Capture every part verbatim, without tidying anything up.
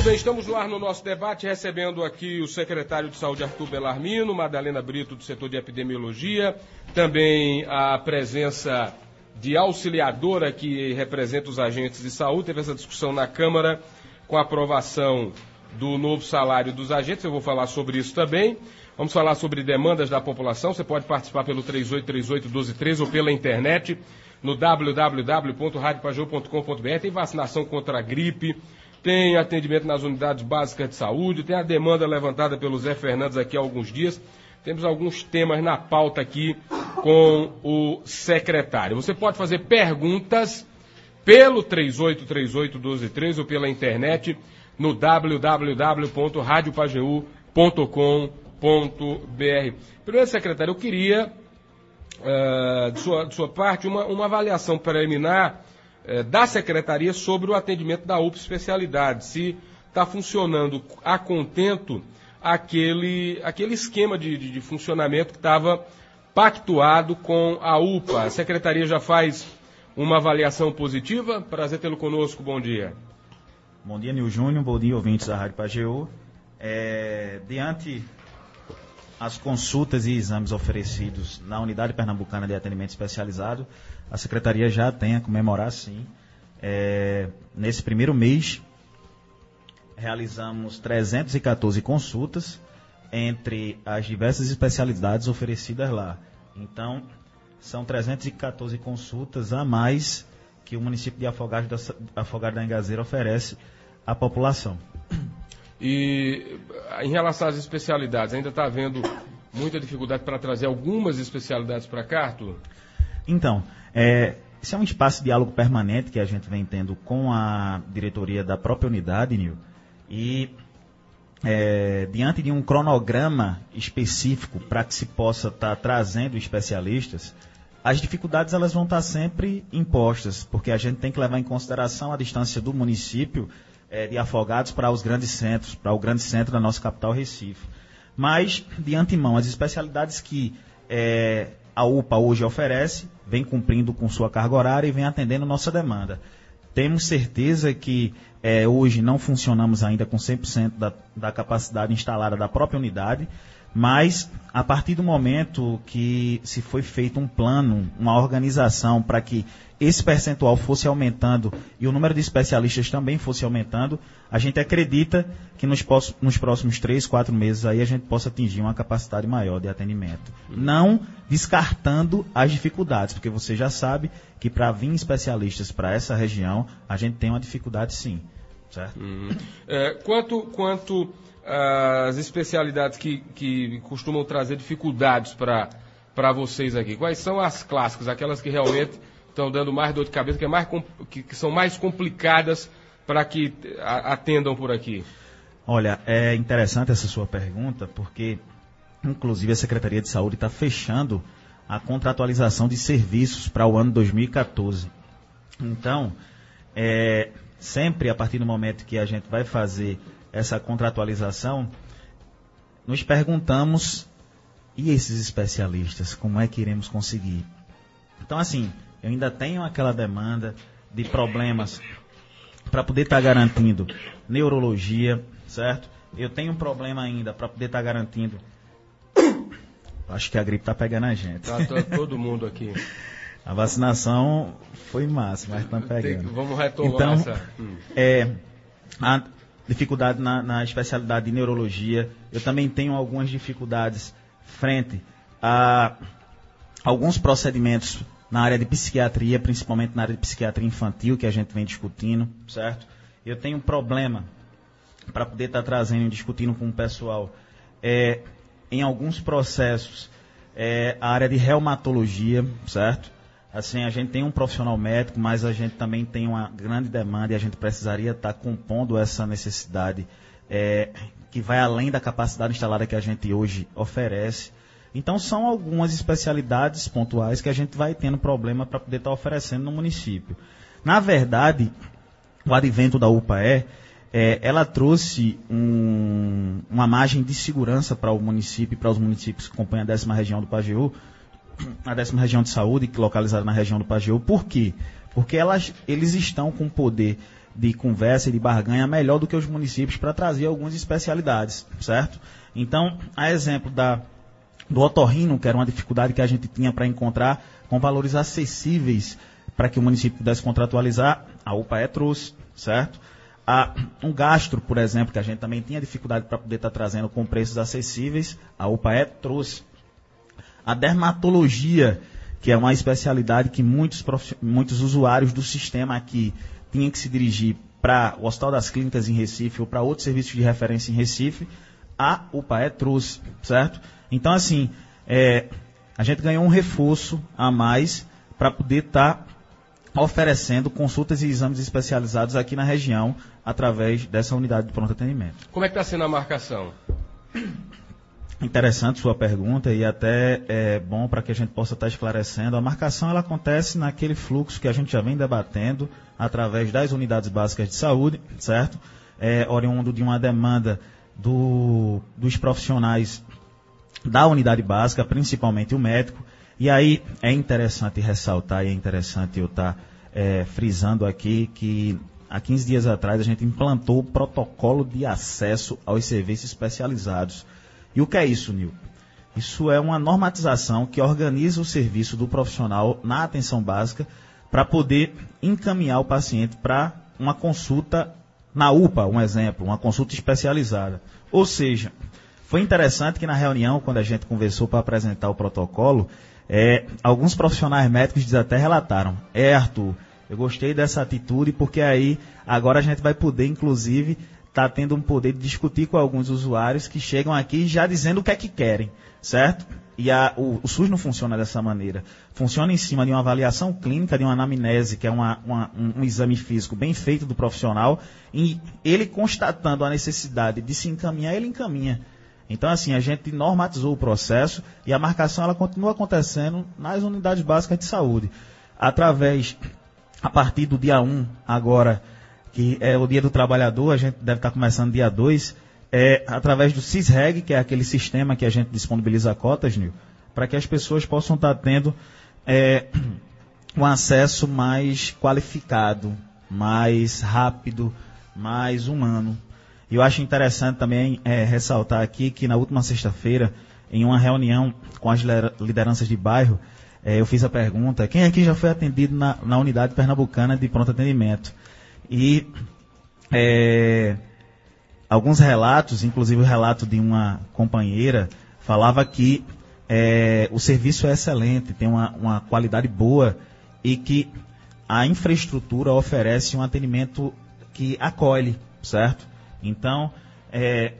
bem, estamos no ar no nosso debate, recebendo aqui o secretário de Saúde, Arthur Belarmino, Madalena Brito, do setor de epidemiologia, também a presença de auxiliadora que representa os agentes de saúde. Teve essa discussão na Câmara com a aprovação do novo salário dos agentes, eu vou falar sobre isso também. Vamos falar sobre demandas da população. Você pode participar pelo três oito três oito, um dois três ou pela internet no w w w ponto rádio pajéu ponto com ponto b r. Tem vacinação contra a gripe, tem atendimento nas unidades básicas de saúde, tem a demanda levantada pelo Zé Fernandes aqui há alguns dias. Temos alguns temas na pauta aqui com o secretário. Você pode fazer perguntas pelo três oito três oito, um dois três ou pela internet no w w w ponto rádio pajéu ponto com ponto b r. Primeiro, secretário, eu queria, uh, de, sua, de sua parte, uma, uma avaliação preliminar uh, da Secretaria sobre o atendimento da U P A Especialidade, se está funcionando a contento aquele, aquele esquema de, de, de funcionamento que estava pactuado com a U P A. A Secretaria já faz uma avaliação positiva? Prazer tê-lo conosco, bom dia. Bom dia, Nil Júnior, bom dia, ouvintes da Rádio Pajéu. É, diante as consultas e exames oferecidos na Unidade Pernambucana de Atendimento Especializado, a Secretaria já tem a comemorar, sim. É, nesse primeiro mês, realizamos trezentas e quatorze consultas entre as diversas especialidades oferecidas lá. Então, são trezentas e quatorze consultas a mais que o município de Afogados da, Afogados da Engazeira oferece à população. E em relação às especialidades, ainda está havendo muita dificuldade para trazer algumas especialidades para cá, Arthur? Então, é, esse é um espaço de diálogo permanente que a gente vem tendo com a diretoria da própria unidade, Nil, e é, diante de um cronograma específico para que se possa estar tá trazendo especialistas, as dificuldades elas vão estar tá sempre impostas, porque a gente tem que levar em consideração a distância do município É, de Afogados para os grandes centros, para o grande centro da nossa capital, Recife. Mas, de antemão, as especialidades que é, a U P A hoje oferece, vem cumprindo com sua carga horária e vem atendendo nossa demanda. Temos certeza que é, hoje não funcionamos ainda com cem por cento da, da capacidade instalada da própria unidade, mas a partir do momento que se foi feito um plano, uma organização para que esse percentual fosse aumentando e o número de especialistas também fosse aumentando, a gente acredita que nos, nos próximos três, quatro meses aí a gente possa atingir uma capacidade maior de atendimento. Não descartando as dificuldades, porque você já sabe que para vir especialistas para essa região, a gente tem uma dificuldade sim. Certo? Uhum. É, quanto quanto às especialidades que, que costumam trazer dificuldades para vocês aqui, quais são as clássicas, aquelas que realmente estão dando mais dor de cabeça, que, é mais, que, que são mais complicadas para que atendam por aqui? Olha, é interessante essa sua pergunta, porque inclusive a Secretaria de Saúde está fechando a contratualização de serviços para o ano dois mil e quatorze. Então, é, sempre a partir do momento que a gente vai fazer essa contratualização, nos perguntamos, e esses especialistas, como é que iremos conseguir? Então, assim, eu ainda tenho aquela demanda de problemas para poder estar tá garantindo neurologia, certo? Eu tenho um problema ainda para poder estar tá garantindo... Acho que a gripe está pegando a gente. Tá, tá todo mundo aqui. A vacinação foi massa, mas estão pegando. Tem, vamos retomar então, essa. Hum. É, a dificuldade na, na especialidade de neurologia. Eu também tenho algumas dificuldades frente a alguns procedimentos na área de psiquiatria, principalmente na área de psiquiatria infantil, que a gente vem discutindo, certo? Eu tenho um problema para poder estar tá trazendo e discutindo com o pessoal é, em alguns processos, é, a área de reumatologia, certo? Assim, a gente tem um profissional médico, mas a gente também tem uma grande demanda e a gente precisaria estar compondo essa necessidade é, que vai além da capacidade instalada que a gente hoje oferece. Então, são algumas especialidades pontuais que a gente vai tendo problema para poder estar oferecendo no município. Na verdade, o advento da U P A E, é, ela trouxe um, uma margem de segurança para o município e para os municípios que compõem a décima região do Pajéu, a décima região de saúde, localizada na região do Pajéu. Por quê? porque elas, eles estão com poder de conversa e de barganha melhor do que os municípios para trazer algumas especialidades, certo? Então, a exemplo da, do otorrino, que era uma dificuldade que a gente tinha para encontrar com valores acessíveis para que o município pudesse contratualizar, a U P A E trouxe, certo? A, um gastro, por exemplo, que a gente também tinha dificuldade para poder estar tá trazendo com preços acessíveis, a U P A E trouxe. A dermatologia, que é uma especialidade que muitos, muitos usuários do sistema aqui tinham que se dirigir para o Hospital das Clínicas em Recife ou para outros serviços de referência em Recife, a U P A E trouxe, certo? Então, assim, é, a gente ganhou um reforço a mais para poder estar tá oferecendo consultas e exames especializados aqui na região através dessa unidade de pronto atendimento. Como é que está sendo a marcação? Interessante sua pergunta e até é bom para que a gente possa estar esclarecendo. A marcação ela acontece naquele fluxo que a gente já vem debatendo através das unidades básicas de saúde, certo? É oriundo de uma demanda do, dos profissionais da unidade básica, principalmente o médico. E aí é interessante ressaltar e é interessante eu estar é, frisando aqui que há quinze dias atrás a gente implantou o protocolo de acesso aos serviços especializados. E o que é isso, Nil? Isso é uma normatização que organiza o serviço do profissional na atenção básica para poder encaminhar o paciente para uma consulta na U P A, um exemplo, uma consulta especializada. Ou seja, foi interessante que na reunião, quando a gente conversou para apresentar o protocolo, é, alguns profissionais médicos até relataram, é, Arthur, eu gostei dessa atitude porque aí agora a gente vai poder, inclusive, está tendo um poder de discutir com alguns usuários que chegam aqui já dizendo o que é que querem, certo? E a, o, o SUS não funciona dessa maneira. Funciona em cima de uma avaliação clínica, de uma anamnese, que é uma, uma, um, um exame físico bem feito do profissional, e ele constatando a necessidade de se encaminhar, ele encaminha. Então, assim, a gente normatizou o processo e a marcação ela continua acontecendo nas unidades básicas de saúde. Através, a partir do dia um, agora, que é o Dia do Trabalhador, a gente deve estar começando dia dois, é, através do CISREG, que é aquele sistema que a gente disponibiliza cotas, Nil, para que as pessoas possam estar tendo é, um acesso mais qualificado, mais rápido, mais humano. E eu acho interessante também é, ressaltar aqui que na última sexta-feira, em uma reunião com as lideranças de bairro, é, eu fiz a pergunta, quem aqui já foi atendido na, na unidade pernambucana de pronto atendimento? E é, alguns relatos, inclusive o relato de uma companheira, falava que é, o serviço é excelente, tem uma, uma qualidade boa e que a infraestrutura oferece um atendimento que acolhe, certo? Então, é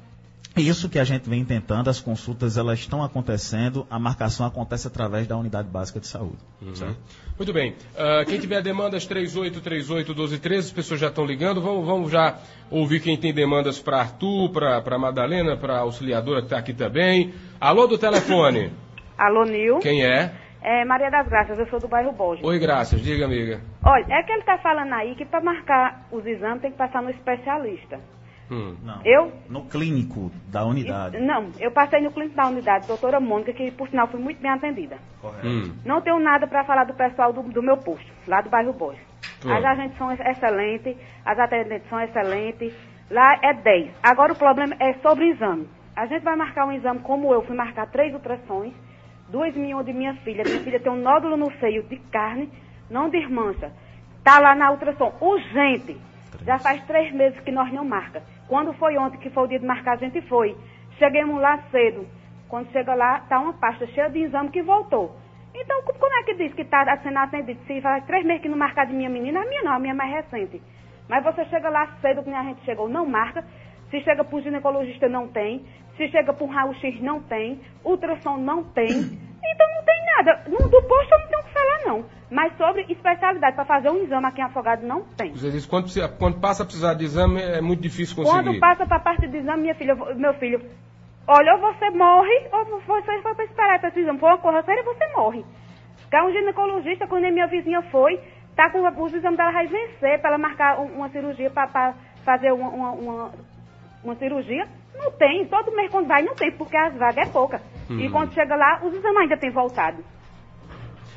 isso que a gente vem tentando, as consultas elas estão acontecendo, a marcação acontece através da unidade básica de saúde. Uhum. Certo? Muito bem. Uh, quem tiver demandas, três oito três oito, um dois um três, as pessoas já estão ligando. Vamos, vamos já ouvir quem tem demandas para Arthur, para Madalena, para a auxiliadora que está aqui também. Alô do telefone. Alô, Nil. Quem é? É Maria das Graças, eu sou do bairro Borges. Oi, Graças, diga, amiga. Olha, é que ele está falando aí que para marcar os exames tem que passar no especialista. Hum. Não, eu? No clínico da unidade. Não, eu passei no clínico da unidade, doutora Mônica, que por sinal fui muito bem atendida. Correto. Hum. Não tenho nada para falar do pessoal do, do meu posto, lá do bairro Borges. As agentes são excelentes, as atendentes são excelentes, lá é dez. Agora o problema é sobre o exame. A gente vai marcar um exame como eu fui marcar três ultrassons, duas minhas de minha filha. Minha filha tem um nódulo no seio de carne, não de mancha. Está lá na ultrassom, urgente. Já faz três meses que nós não marca. Quando foi ontem, que foi o dia de marcar, a gente foi. Cheguemos lá cedo. Quando chega lá, está uma pasta cheia de exame que voltou. Então, como é que diz que está sendo atendido? Se faz três meses que não marcar de minha menina, a minha não, a minha é mais recente. Mas você chega lá cedo, que a gente chegou, não marca. Se chega para o ginecologista, não tem. Se chega para um raio-x, não tem. Ultrassom, não tem. Então, não tem nada. No, do posto, eu não tenho o que falar, não. Mas sobre especialidade, para fazer um exame aqui em Afogado, não tem. Você diz, quando, quando passa a precisar de exame, é muito difícil conseguir. Quando passa para a parte de exame, minha filha, meu filho, olha, ou você morre, ou você foi para esperar para esse exame. For uma coisa séria, você morre. Porque um ginecologista, quando a minha vizinha foi, tá com os exames dela vai vencer para ela marcar uma cirurgia, para fazer uma, uma, uma, uma cirurgia. Não tem. Todo mês quando vai, não tem, porque as vagas é pouca. Hum. E quando chega lá, os exames ainda têm voltado.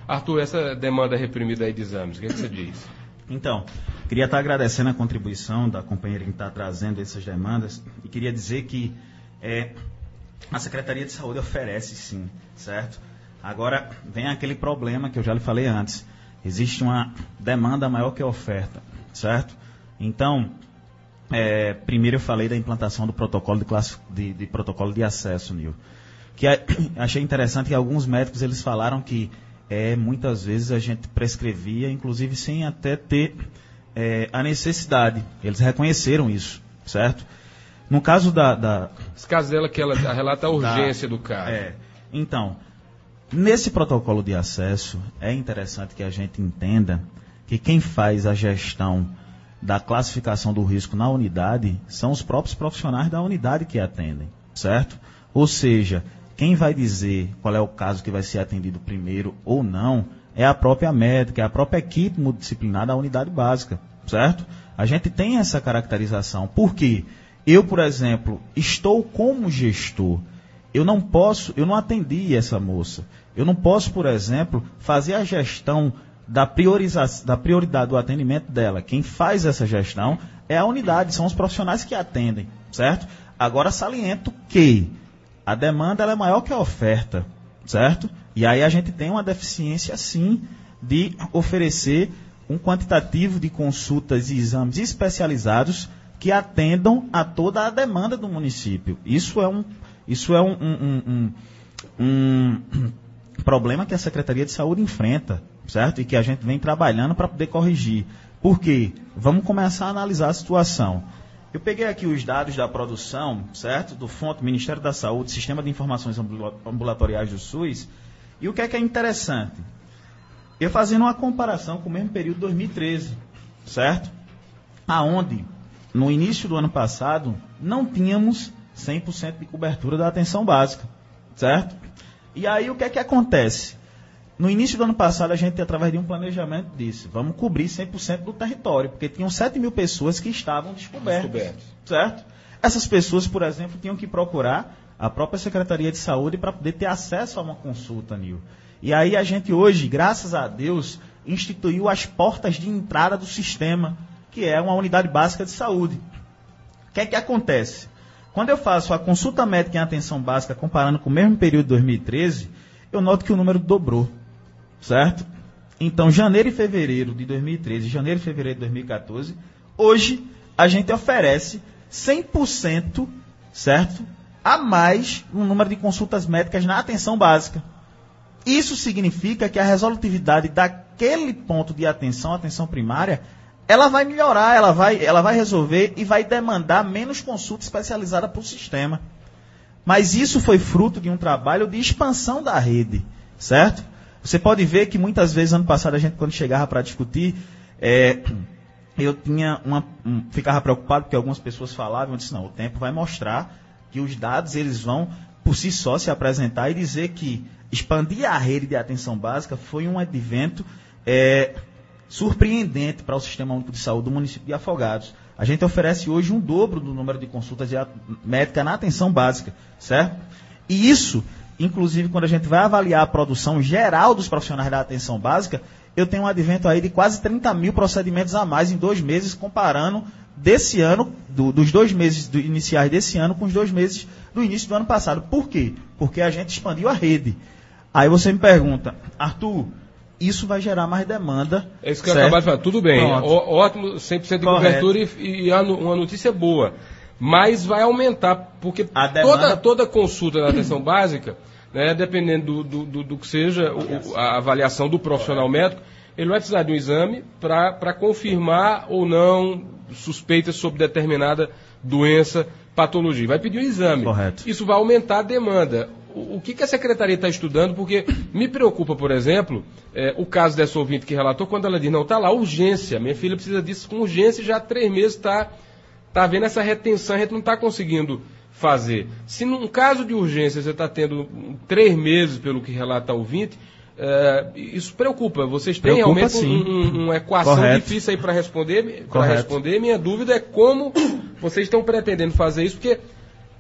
Arthur, essa demanda reprimida aí de exames, o que, é que você diz? Então, queria estar agradecendo a contribuição da companheira que está trazendo essas demandas e queria dizer que é, a Secretaria de Saúde oferece sim, certo? Agora, vem aquele problema que eu já lhe falei antes. Existe uma demanda maior que a oferta, certo? Então, é, primeiro eu falei da implantação do protocolo de, classe, de, de protocolo de acesso, Nil. Que é, achei interessante que alguns médicos eles falaram que é, muitas vezes a gente prescrevia, inclusive sem até ter é, a necessidade. Eles reconheceram isso, certo? No caso da... da Esse caso dela que ela relata a urgência da, do caso. É, então, nesse protocolo de acesso, é interessante que a gente entenda que quem faz a gestão da classificação do risco na unidade são os próprios profissionais da unidade que atendem, certo? Ou seja, quem vai dizer qual é o caso que vai ser atendido primeiro ou não é a própria médica, é a própria equipe multidisciplinar da unidade básica, certo? A gente tem essa caracterização. Por quê? Eu, por exemplo, estou como gestor. Eu não posso, eu não atendi essa moça. Eu não posso, por exemplo, fazer a gestão da, priorização, da prioridade do atendimento dela. Quem faz essa gestão é a unidade, são os profissionais que atendem, certo? Agora, saliento que a demanda ela é maior que a oferta, certo? E aí a gente tem uma deficiência, sim, de oferecer um quantitativo de consultas e exames especializados que atendam a toda a demanda do município. Isso é um, isso é um, um, um, um, um problema que a Secretaria de Saúde enfrenta, certo? E que a gente vem trabalhando para poder corrigir. Por quê? Vamos começar a analisar a situação. Eu peguei aqui os dados da produção, certo? Do Fonte, Ministério da Saúde, Sistema de Informações Ambulatoriais do SUS. E o que é que é interessante? Eu fazendo uma comparação com o mesmo período de dois mil e treze, certo? Aonde, no início do ano passado, não tínhamos cem por cento de cobertura da atenção básica, certo? E aí o que é que acontece? No início do ano passado, a gente, através de um planejamento, disse, vamos cobrir cem por cento do território, porque tinham sete mil pessoas que estavam descobertas, descobertas, certo? Essas pessoas, por exemplo, tinham que procurar a própria Secretaria de Saúde para poder ter acesso a uma consulta, Nil. E aí a gente hoje, graças a Deus, instituiu as portas de entrada do sistema, que é uma unidade básica de saúde. O que é que acontece? Quando eu faço a consulta médica em atenção básica, comparando com o mesmo período de dois mil e treze, eu noto que o número dobrou. Certo? Então, janeiro e fevereiro de dois mil e treze, janeiro e fevereiro de dois mil e quatorze, hoje a gente oferece cem por cento, certo? A mais no número de consultas médicas na atenção básica. Isso significa que a resolutividade daquele ponto de atenção, atenção primária, ela vai melhorar, ela vai, ela vai resolver e vai demandar menos consulta especializada para o sistema. Mas isso foi fruto de um trabalho de expansão da rede, certo? Você pode ver que muitas vezes, ano passado, a gente, quando chegava para discutir, é, eu tinha uma, um, ficava preocupado porque algumas pessoas falavam, eu disse, não, o tempo vai mostrar que os dados eles vão, por si só, se apresentar e dizer que expandir a rede de atenção básica foi um advento é, surpreendente para o Sistema Único de Saúde do município de Afogados. A gente oferece hoje um dobro do número de consultas de médica na atenção básica, certo? E isso... Inclusive, quando a gente vai avaliar a produção geral dos profissionais da atenção básica, eu tenho um advento aí de quase trinta mil procedimentos a mais em dois meses, comparando desse ano, do, dos dois meses do, iniciais desse ano com os dois meses do início do ano passado. Por quê? Porque a gente expandiu a rede. Aí você me pergunta, Arthur, isso vai gerar mais demanda. É isso que certo? Eu acabei de falar. Tudo bem, ó, ótimo, cem por cento de correto. Cobertura e, e uma notícia boa. Mas vai aumentar, porque a demanda... toda, toda consulta na atenção básica, né, dependendo do, do, do que seja o, a avaliação do profissional médico, ele vai precisar de um exame para confirmar ou não suspeitas sobre determinada doença, patologia. Vai pedir um exame. Correto. Isso vai aumentar a demanda. O, o que, que a secretaria está estudando? Porque me preocupa, por exemplo, é, o caso dessa ouvinte que relatou, quando ela diz, não, está lá, urgência, minha filha precisa disso com urgência e já há três meses está... Está havendo essa retenção, a gente não está conseguindo fazer. Se num caso de urgência você está tendo três meses, pelo que relata o ouvinte, é, isso preocupa. Vocês têm preocupa, realmente um, um, uma equação Correto. Difícil aí para responder. Para responder, minha dúvida é como vocês estão pretendendo fazer isso, porque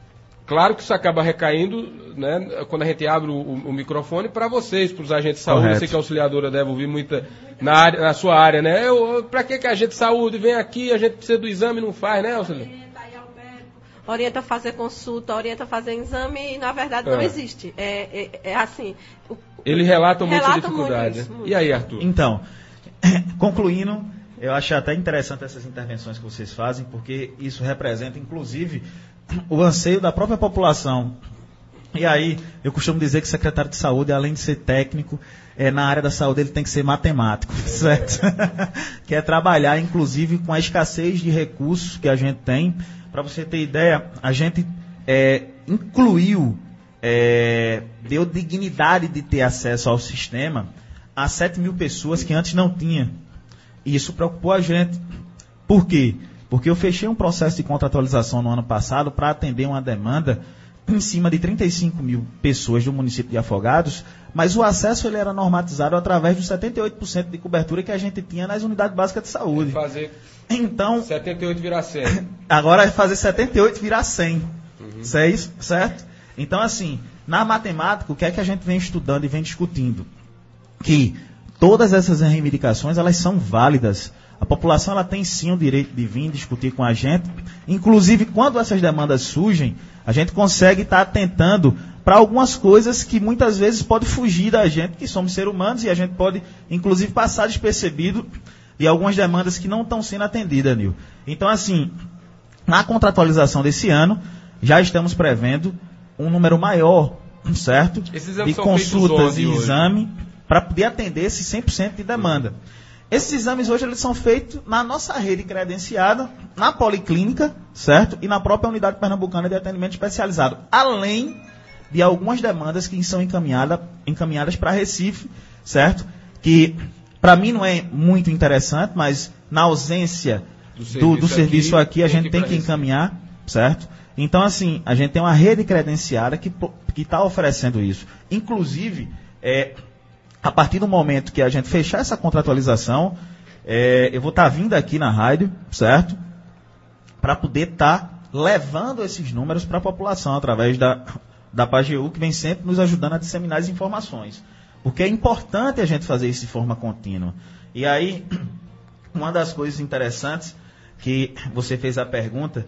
Claro que isso acaba recaindo, né, quando a gente abre o, o microfone para vocês, para os agentes de saúde. Correto. Eu sei que a auxiliadora deve ouvir muita na, área, na sua área, né? Para que, que a agente de saúde vem aqui, a gente precisa do exame e não faz, né, auxiliadora? Orienta aí ao médico, orienta a fazer consulta, orienta a fazer exame e, na verdade, não é. existe. É, é, é assim... O, Ele relata muita relata dificuldade. Muito isso, muito. E aí, Arthur? Então, concluindo, eu acho até interessante essas intervenções que vocês fazem, porque isso representa, inclusive, o anseio da própria população. E aí, eu costumo dizer que o secretário de saúde, além de ser técnico, é, na área da saúde ele tem que ser matemático, certo? Que é trabalhar, inclusive, com a escassez de recursos que a gente tem. Para você ter ideia, a gente é, incluiu, é, deu dignidade de ter acesso ao sistema a sete mil pessoas que antes não tinham. E isso preocupou a gente. Por quê? Porque eu fechei um processo de contratualização no ano passado para atender uma demanda em cima de trinta e cinco mil pessoas do município de Afogados, mas o acesso ele era normatizado através dos setenta e oito por cento de cobertura que a gente tinha nas unidades básicas de saúde. Fazer então, setenta e oito virar cem. Agora é fazer setenta e oito virar cem. Uhum. Isso é isso, certo? Então, assim, na matemática, o que é que a gente vem estudando e vem discutindo? Que todas essas reivindicações, elas são válidas. A população ela tem sim o direito de vir discutir com a gente. Inclusive, quando essas demandas surgem, a gente consegue estar atentando para algumas coisas que muitas vezes podem fugir da gente, que somos seres humanos, e a gente pode, inclusive, passar despercebido de algumas demandas que não estão sendo atendidas, Nil. Então, assim, na contratualização desse ano, já estamos prevendo um número maior, certo? De consultas e exame, para poder atender esse cem por cento de demanda. Esses exames hoje eles são feitos na nossa rede credenciada, na policlínica, certo? E na própria unidade pernambucana de atendimento especializado. Além de algumas demandas que são encaminhada, encaminhadas para Recife, certo? Que para mim não é muito interessante, mas na ausência do serviço, do, do serviço aqui, aqui, a gente tem que encaminhar, certo? Então, assim, a gente tem uma rede credenciada que está oferecendo isso. Inclusive, é... a partir do momento que a gente fechar essa contratualização, é, eu vou estar tá vindo aqui na rádio, certo? Para poder estar tá levando esses números para a população, através da, da PAGEU, que vem sempre nos ajudando a disseminar as informações. Porque é importante a gente fazer isso de forma contínua. E aí, uma das coisas interessantes que você fez a pergunta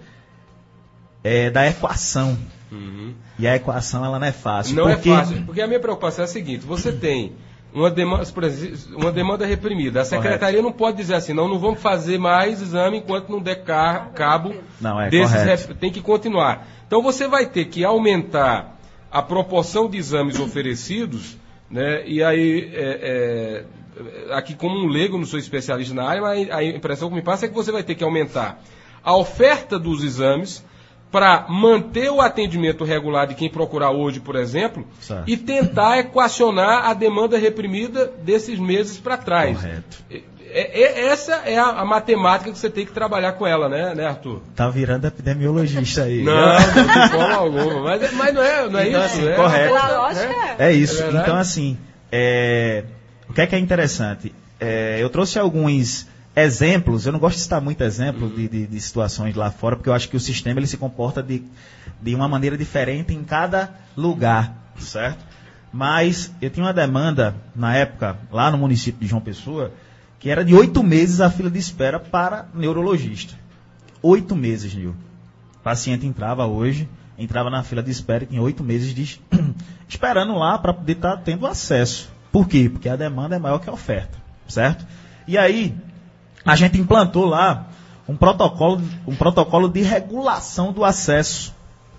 é da equação. Uhum. E a equação, ela não é fácil. Não porque... é fácil, porque a minha preocupação é a seguinte, você tem... Uma demanda, por exemplo, uma demanda reprimida. A secretaria correto. Não pode dizer assim, não, não vamos fazer mais exame enquanto não der cabo não, é desses. Rep... Tem que continuar. Então você vai ter que aumentar a proporção de exames oferecidos, né? E aí, é, é, aqui como um leigo, não sou especialista na área, mas a impressão que me passa é que você vai ter que aumentar a oferta dos exames para manter o atendimento regular de quem procurar hoje, por exemplo, certo. E tentar equacionar a demanda reprimida desses meses para trás. Correto. É, é, essa é a, a matemática que você tem que trabalhar com ela, né, né Arthur? Tá virando epidemiologista aí. Não, não de forma alguma. Mas, mas não é, não é então, isso. Assim, é, correto. É, é isso. É então, assim, é, o que é que é interessante? É, eu trouxe alguns... exemplos, eu não gosto de citar muito exemplo de, de, de situações lá fora, porque eu acho que o sistema ele se comporta de, de uma maneira diferente em cada lugar, certo? Mas eu tinha uma demanda, na época, lá no município de João Pessoa, que era de oito meses a fila de espera para neurologista. Oito meses, Nil. O paciente entrava hoje, entrava na fila de espera e tinha oito meses de, esperando lá para poder estar tá tendo acesso. Por quê? Porque a demanda é maior que a oferta, certo? E aí... a gente implantou lá um protocolo, um protocolo de regulação do acesso.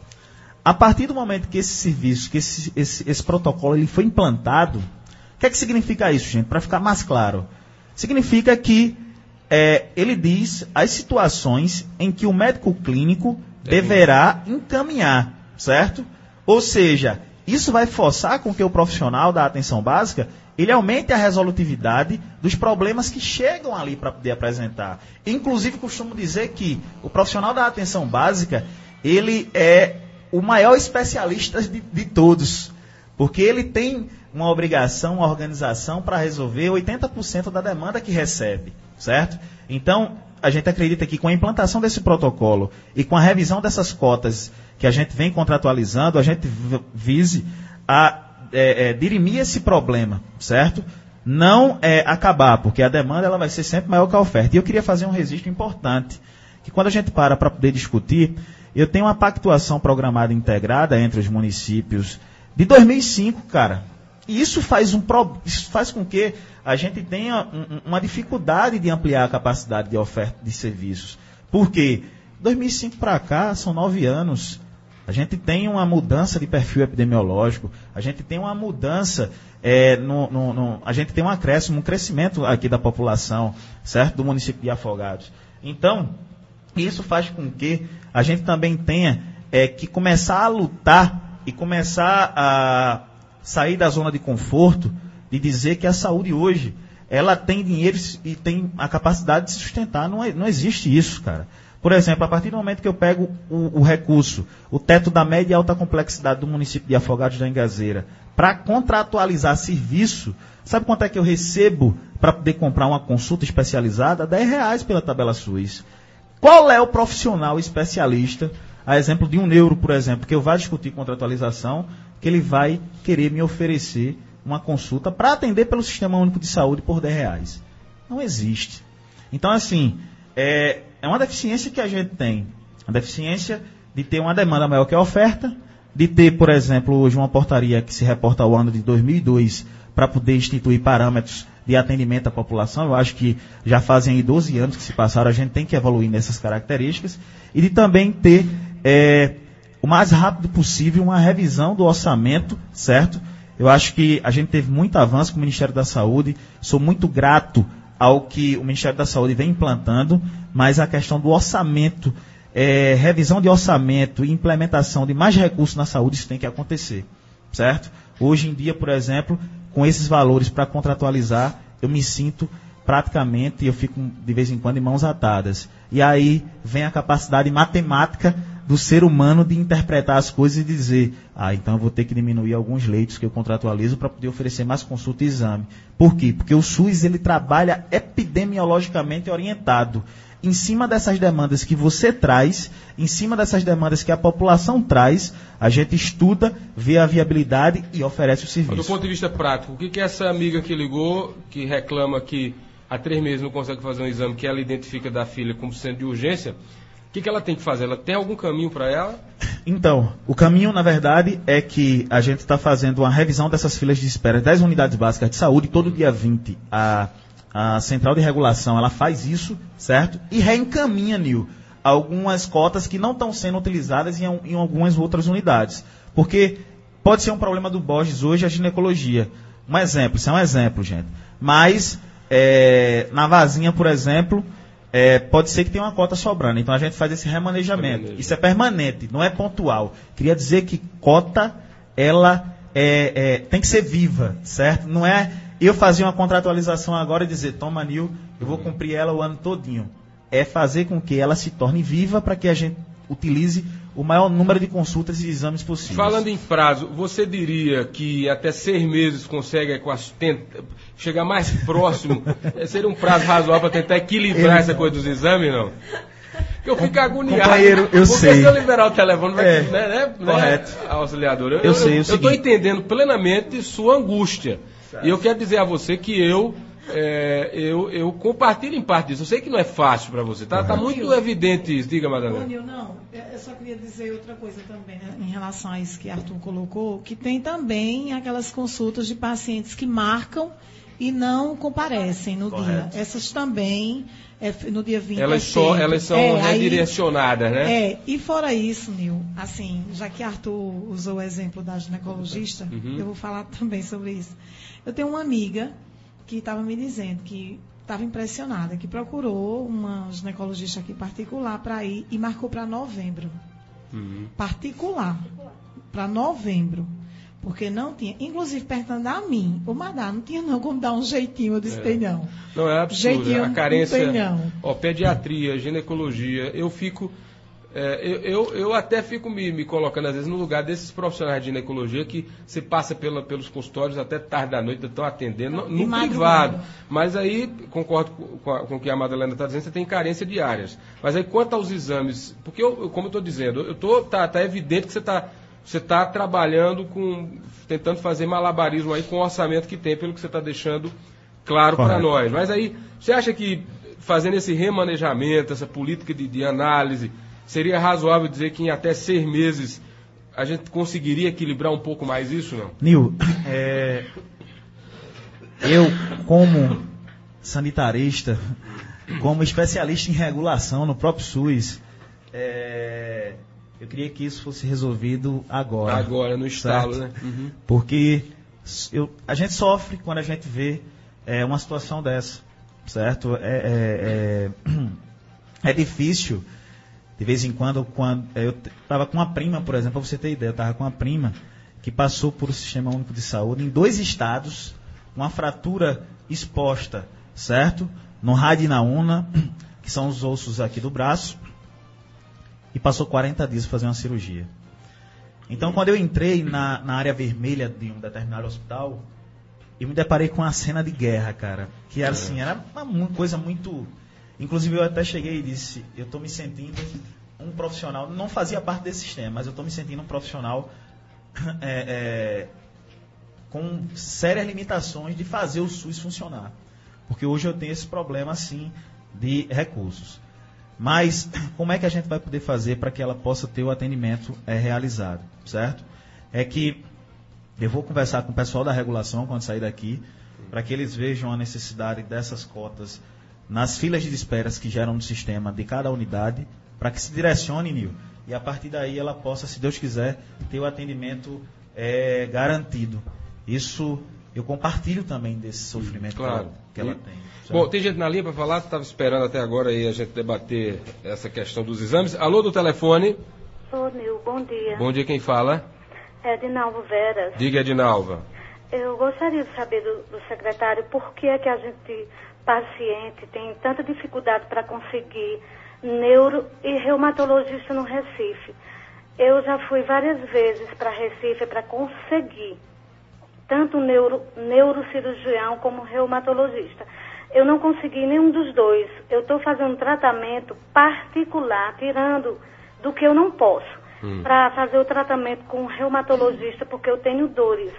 A partir do momento que esse serviço, que esse, esse, esse protocolo ele foi implantado, o que é que significa isso, gente? Para ficar mais claro. Significa que é, ele diz as situações em que o médico clínico deverá encaminhar, certo? Ou seja, isso vai forçar com que o profissional da atenção básica ele aumente a resolutividade dos problemas que chegam ali para poder apresentar. Inclusive, costumo dizer que o profissional da atenção básica, ele é o maior especialista de, de todos, porque ele tem uma obrigação, uma organização para resolver oitenta por cento da demanda que recebe, certo? Então, a gente acredita que com a implantação desse protocolo e com a revisão dessas cotas que a gente vem contratualizando, a gente vise a é, é, dirimir esse problema, certo? Não é, acabar, porque a demanda ela vai ser sempre maior que a oferta. E eu queria fazer um registro importante, que quando a gente para para poder discutir, eu tenho uma pactuação programada integrada entre os municípios de dois mil e cinco, cara. E isso faz, um, isso faz com que a gente tenha um, uma dificuldade de ampliar a capacidade de oferta de serviços. Por quê? dois mil e cinco para cá, são nove anos. A gente tem uma mudança de perfil epidemiológico, a gente tem uma mudança, é, no, no, no, a gente tem um acréscimo, um crescimento aqui da população, certo? Do município de Afogados. Então, isso faz com que a gente também tenha é, que começar a lutar e começar a sair da zona de conforto de dizer que a saúde hoje, ela tem dinheiro e tem a capacidade de se sustentar. Não, é, não existe isso, cara. Por exemplo, a partir do momento que eu pego o, o recurso, o teto da média e alta complexidade do município de Afogados da Engazeira, para contratualizar serviço, sabe quanto é que eu recebo para poder comprar uma consulta especializada? dez reais pela tabela SUS. Qual é o profissional especialista, a exemplo de um neuro, por exemplo, que eu vá discutir contratualização, que ele vai querer me oferecer uma consulta para atender pelo Sistema Único de Saúde por dez reais? Não existe. Então, assim, é, é uma deficiência que a gente tem. A deficiência de ter uma demanda maior que a oferta, de ter, por exemplo, hoje uma portaria que se reporta ao ano de dois mil e dois para poder instituir parâmetros de atendimento à população. Eu acho que já fazem aí doze anos que se passaram, a gente tem que evoluir nessas características, e de também ter é, o mais rápido possível uma revisão do orçamento, certo? Eu acho que a gente teve muito avanço com o Ministério da Saúde, sou muito grato ao que o Ministério da Saúde vem implantando, mas a questão do orçamento, é, revisão de orçamento e implementação de mais recursos na saúde, isso tem que acontecer, certo? Hoje em dia, por exemplo, com esses valores para contratualizar, eu me sinto praticamente, eu fico de vez em quando em mãos atadas. E aí vem a capacidade matemática do ser humano de interpretar as coisas e dizer, ah, então eu vou ter que diminuir alguns leitos que eu contratualizo para poder oferecer mais consulta e exame. Por quê? Porque o SUS ele trabalha epidemiologicamente orientado. Em cima dessas demandas que você traz, em cima dessas demandas que a população traz, a gente estuda, vê a viabilidade e oferece o serviço. Do ponto de vista prático, o que, que essa amiga que ligou, que reclama que há três meses não consegue fazer um exame que ela identifica da filha como sendo de urgência, o que, que ela tem que fazer? Ela tem algum caminho para ela? Então, o caminho, na verdade, é que a gente está fazendo uma revisão dessas filas de espera das unidades básicas de saúde. Todo dia vinte, a, a Central de Regulação ela faz isso, certo? E reencaminha, Nil, algumas cotas que não estão sendo utilizadas em, em algumas outras unidades. Porque pode ser um problema do Borges hoje a ginecologia. Um exemplo, isso é um exemplo, gente. Mas, é, na Vazinha, por exemplo... É, pode ser que tenha uma cota sobrando, então a gente faz esse remanejamento. Remanejo. Isso é permanente, não é pontual. Queria dizer que cota, ela é, é, tem que ser viva, certo? Não é eu fazer uma contratualização agora e dizer, toma, Nil, eu vou cumprir ela o ano todinho. É fazer com que ela se torne viva para que a gente utilize o maior número de consultas e exames possíveis. Falando em prazo, você diria que até seis meses consegue chegar mais próximo? Seria um prazo razoável para tentar equilibrar Ele... essa coisa dos exames, não? Porque eu fico agoniado. Companheiro, eu porque sei. se eu liberar o telefone, vai, é, né, né, correto. Né, auxiliadora? Eu, eu sei, eu estou entendendo plenamente sua angústia. Certo. E eu quero dizer a você que eu... É, eu, eu compartilho em parte disso. Eu sei que não é fácil para você, tá? Está muito evidente isso. Diga, Madalena. Nil, não, eu só queria dizer outra coisa também, né, em relação a isso que Arthur colocou, que tem também aquelas consultas de pacientes que marcam e não comparecem no Correto. dia. Essas também, é, no dia vinte. Elas, só, elas são é, redirecionadas, aí, né? É, e fora isso, Nil, assim, já que Arthur usou o exemplo da ginecologista, uhum. eu vou falar também sobre isso. Eu tenho uma amiga que estava me dizendo que estava impressionada, que procurou uma ginecologista aqui particular para ir e marcou para novembro. Uhum. Particular. Para novembro. Porque não tinha, inclusive perguntando a mim, ô Madá, não tinha não como dar um jeitinho, eu disse, é. tem não. Não, é absurdo, jeitinho, a carência, não tem não. Ó, pediatria, ginecologia, eu fico... É, eu, eu, eu até fico me, me colocando, às vezes, no lugar desses profissionais de ginecologia que você passa pela, pelos consultórios até tarde da noite, estão atendendo no, no privado. Mas aí, concordo com, com, com o que a Madalena está dizendo, você tem carência de áreas. Mas aí, quanto aos exames, porque, eu, como eu estou dizendo, eu tô, tá, tá evidente que você está você tá trabalhando com, tentando fazer malabarismo aí com o orçamento que tem, pelo que você está deixando claro para nós. Mas aí, você acha que fazendo esse remanejamento, essa política de, de análise, seria razoável dizer que em até seis meses a gente conseguiria equilibrar um pouco mais isso, não? Nil, é, eu, como sanitarista, como especialista em regulação no próprio SUS, é, eu queria que isso fosse resolvido agora. Agora, no estalo, certo? Né? Uhum. Porque eu, a gente sofre quando a gente vê é, uma situação dessa, certo? É, é, é, é difícil. De vez em quando, quando eu estava com uma prima, por exemplo, para você ter ideia, eu estava com uma prima que passou por o Sistema Único de Saúde em dois estados, uma fratura exposta, certo? No rádio e na una, que são os ossos aqui do braço, e passou quarenta dias para fazer uma cirurgia. Então, quando eu entrei na, na área vermelha de um determinado hospital, eu me deparei com uma cena de guerra, cara, que era assim, era uma coisa muito... Inclusive, eu até cheguei e disse, eu estou me sentindo um profissional, não fazia parte desse sistema, mas eu estou me sentindo um profissional é, é, com sérias limitações de fazer o SUS funcionar. Porque hoje eu tenho esse problema, assim, de recursos. Mas, como é que a gente vai poder fazer para que ela possa ter o atendimento é, realizado, certo? É que eu vou conversar com o pessoal da regulação quando sair daqui, para que eles vejam a necessidade dessas cotas nas filas de esperas que geram no sistema de cada unidade, para que se direcione, Nil, e a partir daí ela possa, se Deus quiser, ter o atendimento é, garantido. Isso eu compartilho também desse sofrimento claro. que ela, que ela e, tem. Certo? Bom, tem gente na linha para falar, estava esperando até agora aí a gente debater essa questão dos exames. Alô, do telefone? Ô, Nil, bom dia. Bom dia, quem fala? É Edinalva Veras. Diga, Edinalva. Eu gostaria de saber do, do secretário por que é que a gente... paciente tem tanta dificuldade para conseguir neuro e reumatologista no Recife. Eu já fui várias vezes para Recife para conseguir tanto neuro, neurocirurgião como reumatologista. Eu não consegui nenhum dos dois. Eu estou fazendo tratamento particular, tirando do que eu não posso, hum. para fazer o tratamento com o reumatologista, porque eu tenho dores.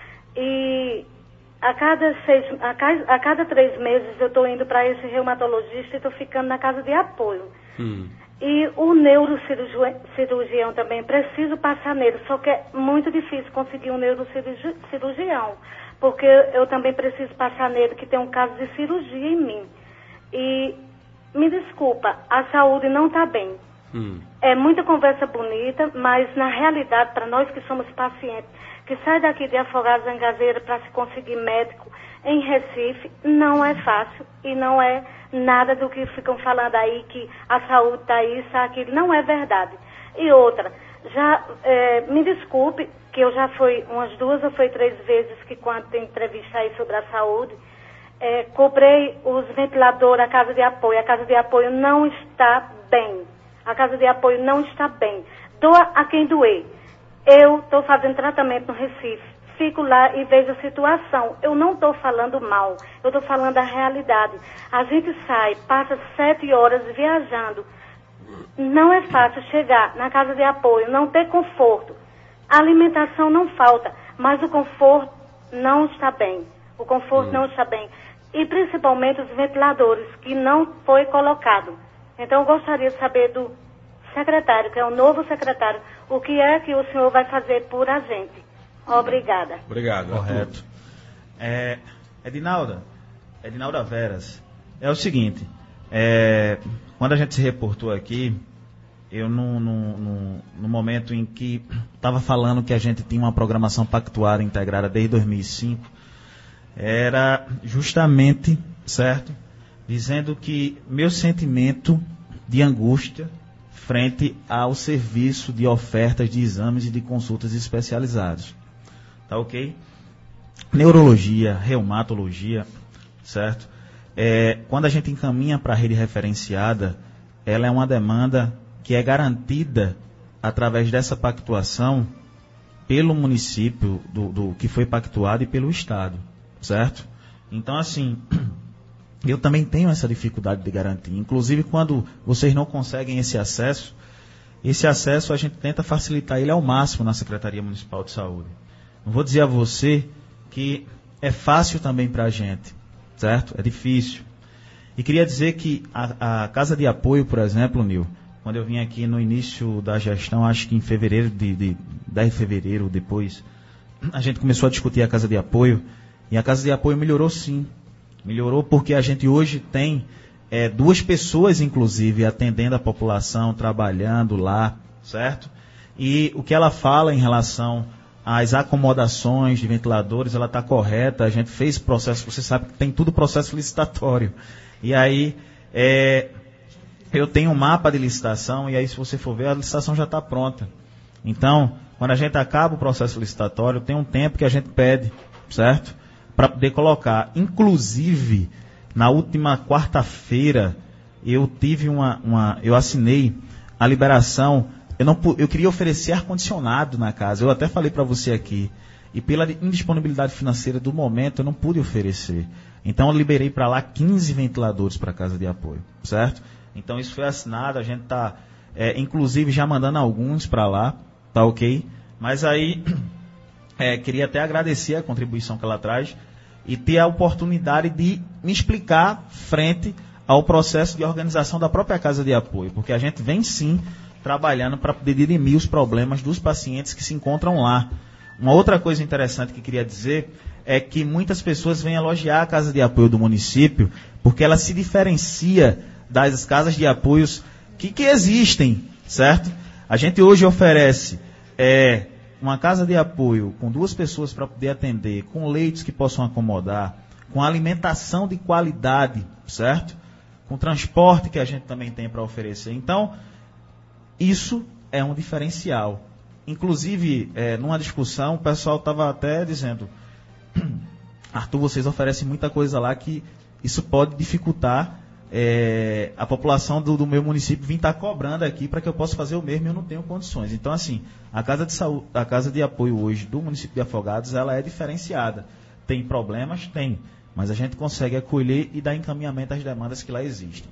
E a cada, seis, a cada, a cada três meses eu estou indo para esse reumatologista e estou ficando na casa de apoio. Hum. E o neurocirurgião também, preciso passar nele, só que é muito difícil conseguir um neurocirurgião, porque eu também preciso passar nele, que tem um caso de cirurgia em mim. E, me desculpa, a saúde não está bem. Hum. É muita conversa bonita, mas na realidade, para nós que somos pacientes, que sai daqui de Afogados da Engazeira para se conseguir médico em Recife, não é fácil e não é nada do que ficam falando aí, que a saúde está isso, aquilo, não é verdade. E outra, já, é, me desculpe, que eu já fui umas duas ou foi três vezes que quando tem entrevista aí sobre a saúde, é, cobrei os ventiladores, a casa de apoio, a casa de apoio não está bem, a casa de apoio não está bem, doa a quem doer. Eu estou fazendo tratamento no Recife, fico lá e vejo a situação. Eu não estou falando mal, eu estou falando a realidade. A gente sai, passa sete horas viajando. Não é fácil chegar na casa de apoio, não ter conforto. A alimentação não falta, mas o conforto não está bem. O conforto hum. não está bem. E principalmente os ventiladores, que não foi colocado. Então eu gostaria de saber do secretário, que é o novo secretário, o que é que o senhor vai fazer por a gente. Obrigada. Obrigado. Correto. É, Edinalda, Edinalda Veras, é o seguinte, é, quando a gente se reportou aqui, eu no, no, no, no momento em que estava falando que a gente tinha uma programação pactuada integrada desde dois mil e cinco, era justamente, certo, dizendo que meu sentimento de angústia frente ao serviço de ofertas de exames e de consultas especializados. Tá ok? Neurologia, reumatologia, certo? É, quando a gente encaminha para a rede referenciada, ela é uma demanda que é garantida através dessa pactuação pelo município do, do que foi pactuado e pelo Estado, certo? Então, assim, eu também tenho essa dificuldade de garantir. Inclusive, quando vocês não conseguem esse acesso, esse acesso a gente tenta facilitar ele ao máximo na Secretaria Municipal de Saúde. Não vou dizer a você que é fácil também para a gente, certo? É difícil. E queria dizer que a, a Casa de Apoio, por exemplo, Nil, quando eu vim aqui no início da gestão, acho que em fevereiro, de, de dez de fevereiro, depois, a gente começou a discutir a Casa de Apoio, e a Casa de Apoio melhorou sim. Melhorou porque a gente hoje tem é, duas pessoas, inclusive, atendendo a população, trabalhando lá, certo? E o que ela fala em relação às acomodações de ventiladores, ela está correta, a gente fez processo, você sabe que tem tudo processo licitatório. E aí, é, eu tenho um mapa de licitação, e aí se você for ver, a licitação já está pronta. Então, quando a gente acaba o processo licitatório, tem um tempo que a gente pede, certo? Para poder colocar. Inclusive, na última quarta-feira, eu tive uma, uma, eu assinei a liberação, eu, não, eu queria oferecer ar-condicionado na casa, eu até falei para você aqui, e pela indisponibilidade financeira do momento, eu não pude oferecer. Então, eu liberei para lá quinze ventiladores para a Casa de Apoio, certo? Então, isso foi assinado, a gente está, é, inclusive, já mandando alguns para lá, tá ok? Mas aí, é, queria até agradecer a contribuição que ela traz e ter a oportunidade de me explicar frente ao processo de organização da própria Casa de Apoio, porque a gente vem sim trabalhando para poder dirimir os problemas dos pacientes que se encontram lá. Uma outra coisa interessante que queria dizer é que muitas pessoas vêm elogiar a Casa de Apoio do município porque ela se diferencia das casas de apoios que, que existem, certo? A gente hoje oferece é, uma casa de apoio com duas pessoas para poder atender, com leitos que possam acomodar, com alimentação de qualidade, certo? Com transporte que a gente também tem para oferecer. Então, isso é um diferencial. Inclusive, é, numa discussão, o pessoal estava até dizendo, Arthur, vocês oferecem muita coisa lá que isso pode dificultar é, a população do, do meu município vir estar tá cobrando aqui para que eu possa fazer o mesmo e eu não tenho condições. Então, assim, a casa de saúde, a casa de apoio hoje do município de Afogados, ela é diferenciada. Tem problemas? Tem. Mas a gente consegue acolher e dar encaminhamento às demandas que lá existem.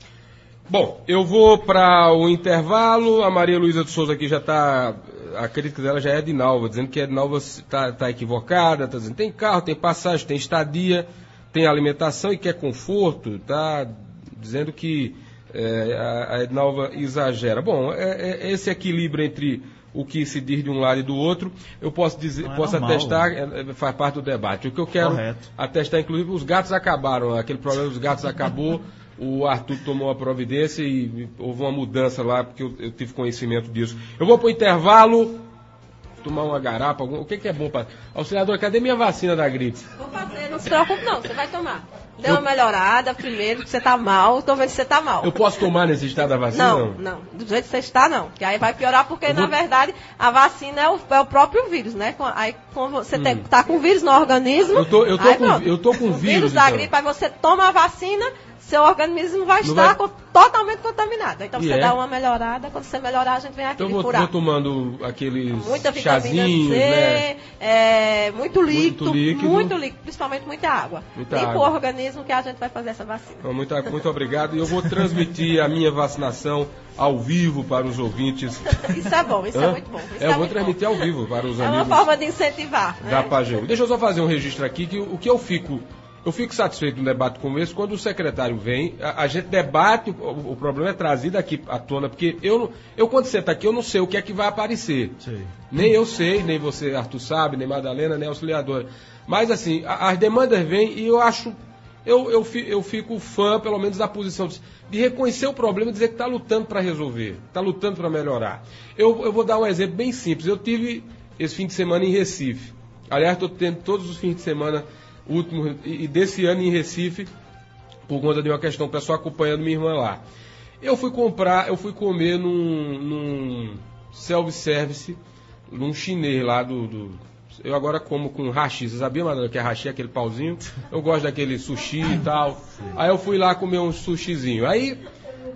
Bom, eu vou para o intervalo. A Maria Luísa de Souza aqui já está, a crítica dela já é de Edinalva, dizendo que a Edinalva está tá equivocada, está dizendo tem carro, tem passagem, tem estadia, tem alimentação e quer conforto, está dizendo que é, a, a Edinalva exagera. Bom, é, é esse equilíbrio entre o que se diz de um lado e do outro, eu posso dizer, é posso normal, atestar, é, faz parte do debate. O que eu quero Correto. atestar, inclusive, os gatos acabaram, aquele problema dos gatos acabou. O Arthur tomou a providência e houve uma mudança lá, porque eu, eu tive conhecimento disso. Eu vou para o intervalo, tomar uma garapa, algum, o que, que é bom para... Auxiliador, cadê minha vacina da gripe? Vou fazer, não se preocupe não, você vai tomar. Deu eu... uma melhorada primeiro, que você está mal, estou vendo que você está mal. Eu posso tomar nesse estado da vacina? Não, não, do jeito que você está não, que aí vai piorar porque vou... na verdade a vacina é o, é o próprio vírus, né? Aí quando você está hum. com vírus no organismo, eu tô, eu tô aí, com, eu tô com o vírus, vírus da então. gripe, aí você toma a vacina, seu organismo vai estar vai... totalmente contaminado. Então, e você é? dá uma melhorada. Quando você melhorar, a gente vem aqui então, curar. Então, vou tomando aqueles muita vitamina chazinhos, C, né? é, muito, líquido, muito líquido, muito líquido, principalmente muita água. Muita Limpa água. o organismo que a gente vai fazer essa vacina. Então, muito, muito obrigado. E eu vou transmitir a minha vacinação ao vivo para os ouvintes. Isso é bom, isso Hã? é muito bom. Isso é, eu é vou transmitir bom. ao vivo para os é amigos. É uma forma de incentivar. Da né? Pajeú. Deixa eu só fazer um registro aqui, que o que eu fico... Eu fico satisfeito num debate como esse, quando o secretário vem, a, a gente debate, o, o problema é trazido aqui à tona, porque eu, eu quando sento aqui, eu não sei o que é que vai aparecer. Sim. Nem eu sei, nem você, Arthur, sabe, nem Madalena, nem a auxiliadora. Mas, assim, a, as demandas vêm e eu acho, eu, eu, eu fico fã, pelo menos, da posição de, de reconhecer o problema e dizer que está lutando para resolver, está lutando para melhorar. Eu, eu vou dar um exemplo bem simples. Eu tive esse fim de semana em Recife. Aliás, estou tendo todos os fins de semana... último e desse ano em Recife, por conta de uma questão, o pessoal acompanhando minha irmã lá. Eu fui comprar, eu fui comer num, num self-service, num chinês lá do, do... Eu agora como com hashi, você sabia, Madalena, que é hashi, aquele pauzinho? Eu gosto daquele sushi e tal. Aí eu fui lá comer um sushizinho. Aí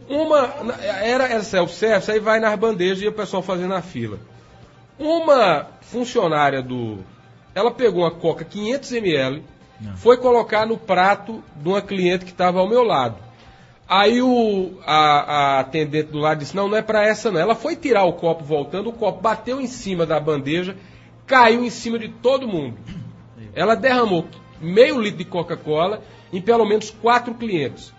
Uma, era, era self-service, aí vai nas bandejas e o pessoal fazendo a fila. Uma funcionária do... Ela pegou uma coca quinhentos mililitros, foi colocar no prato de uma cliente que estava ao meu lado. Aí o, a, a atendente do lado disse, não, não é para essa não. Ela foi tirar o copo voltando, o copo bateu em cima da bandeja, caiu em cima de todo mundo. Ela derramou meio litro de Coca-Cola em pelo menos quatro clientes.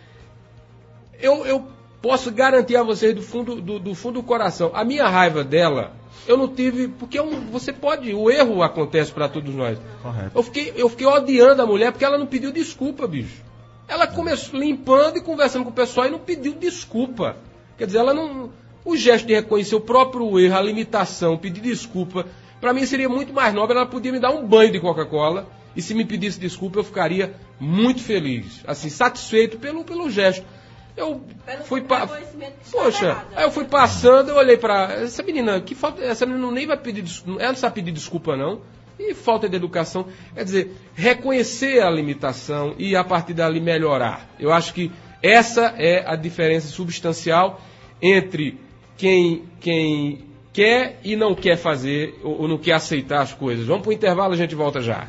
Eu, eu posso garantir a vocês do fundo do, do fundo do coração, a minha raiva dela, eu não tive, porque eu, você pode, o erro acontece para todos nós. Correto. Eu fiquei, eu fiquei odiando a mulher porque ela não pediu desculpa, bicho. Ela começou limpando e conversando com o pessoal e não pediu desculpa. Quer dizer, ela não, o gesto de reconhecer o próprio erro, a limitação, pedir desculpa, para mim seria muito mais nobre. Ela podia me dar um banho de Coca-Cola e se me pedisse desculpa eu ficaria muito feliz, assim, satisfeito pelo, pelo gesto. Eu Pelo fui pa... Poxa, errado, aí eu fui passando, eu olhei pra essa menina, que falta, essa menina nem vai pedir desculpa, ela não sabe pedir desculpa não, e falta de educação, quer dizer, reconhecer a limitação e a partir dali melhorar. Eu acho que essa é a diferença substancial entre quem, quem quer e não quer fazer, ou, ou não quer aceitar as coisas. Vamos para o intervalo, a gente volta já.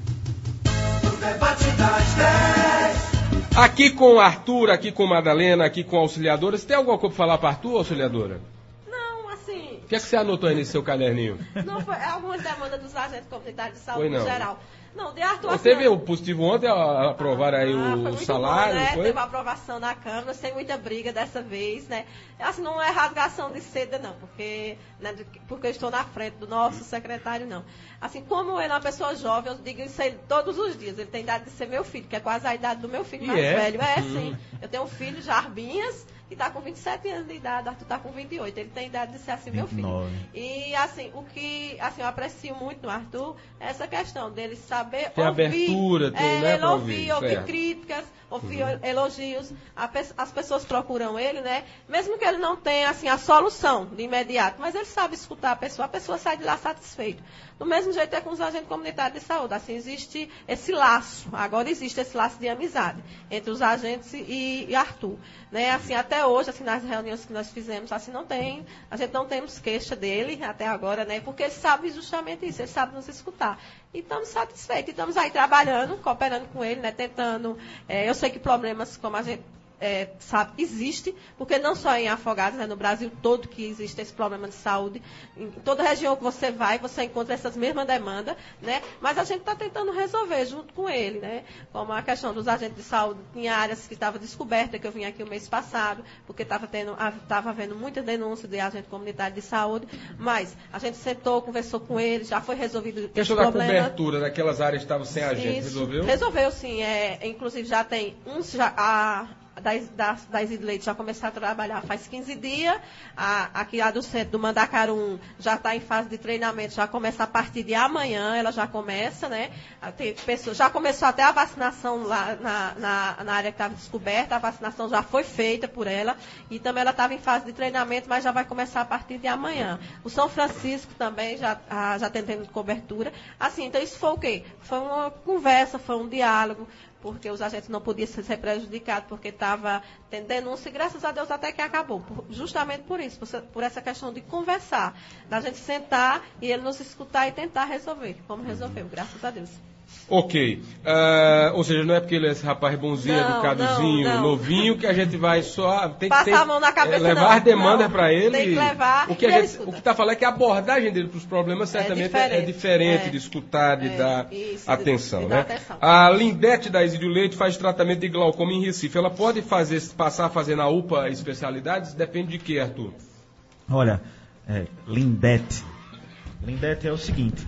O debate das dez. Aqui com o Arthur, aqui com a Madalena, aqui com a auxiliadora. Você tem alguma coisa para falar para Arthur, auxiliadora? Não, assim... O que é que você anotou aí nesse seu caderninho? Não, foi alguma demanda dos agentes comunitários de saúde em geral. Não, de Arthur... Você teve o positivo ontem, aprovaram aí ah, o salário, bom, né? foi? Teve a aprovação na Câmara, sem muita briga dessa vez, né? Assim, não é rasgação de seda, não, porque, né, porque eu estou na frente do nosso secretário, não. Assim, como ele é uma pessoa jovem, eu digo isso a ele todos os dias. Ele tem idade de ser meu filho, que é quase a idade do meu filho e mais é? velho. É, hum. sim. Eu tenho um filho, Jarbinhas, que está com vinte e sete anos de idade, Arthur está com vinte e oito, ele tem idade de ser assim meu filho. E assim, o que assim, eu aprecio muito no Arthur é essa questão dele saber tem ouvir. Abertura, tem, é, né, ele ouvir, ouvir, ouvir críticas, ouvir uhum. elogios. As pessoas procuram ele, né? Mesmo que ele não tenha assim, a solução de imediato, mas ele sabe escutar a pessoa, a pessoa sai de lá satisfeita. Do mesmo jeito é com os agentes comunitários de saúde. Assim, existe esse laço, agora existe esse laço de amizade entre os agentes e, e Arthur. Né? Assim, até hoje, assim, nas reuniões que nós fizemos, assim, não tem, a gente não temos queixa dele até agora, né? Porque ele sabe justamente isso, ele sabe nos escutar. E estamos satisfeitos, estamos aí trabalhando, cooperando com ele, né? Tentando, é, eu sei que problemas como a gente É, sabe, existe, porque não só em Afogados, né, no Brasil todo que existe esse problema de saúde, em toda região que você vai, você encontra essas mesmas demandas, né, mas a gente está tentando resolver junto com ele, né, como a questão dos agentes de saúde, tinha áreas que estavam descobertas, que eu vim aqui o mês passado, porque estava tendo, estava havendo muita denúncia de agente comunitário de saúde, mas a gente sentou, conversou com ele, já foi resolvido esse questão problema. Da cobertura daquelas áreas que estavam sem agente, Isso, resolveu? Resolveu, sim, é, inclusive já tem uns, já, a, Das, das, das Leite já começaram a trabalhar faz quinze dias. A, aqui a do centro do Mandacarum já está em fase de treinamento, já começa a partir de amanhã, ela já começa, né? Tem pessoas, já começou até a vacinação lá na, na, na área que estava descoberta, a vacinação já foi feita por ela e também ela estava em fase de treinamento, mas já vai começar a partir de amanhã. O São Francisco também já, a, já tem tendo cobertura. Assim, então isso foi o quê? Foi uma conversa, foi um diálogo, porque os agentes não podiam ser prejudicados, porque estava tendo denúncia, e graças a Deus até que acabou. Por, justamente por isso, por, por essa questão de conversar, da gente sentar e ele nos escutar e tentar resolver, como resolveu, graças a Deus. Ok. Uh, ou seja, não é porque ele é esse rapaz bonzinho, não, educadozinho, não, não. novinho, que a gente vai só... Tem Passar que ter, a mão na cabeça, é, levar não. as demandas para ele. Tem que levar o que e a ele gente, o que está falando é que a abordagem dele para os problemas certamente é diferente, é diferente é. de escutar, de é. dar Isso, atenção. de, de né? dar atenção. A Lindete da Isídio Leite faz tratamento de glaucoma em Recife. Ela pode fazer, passar a fazer na U P A especialidades? Depende de quê, Arthur? Olha, é, Lindete. Lindete é o seguinte...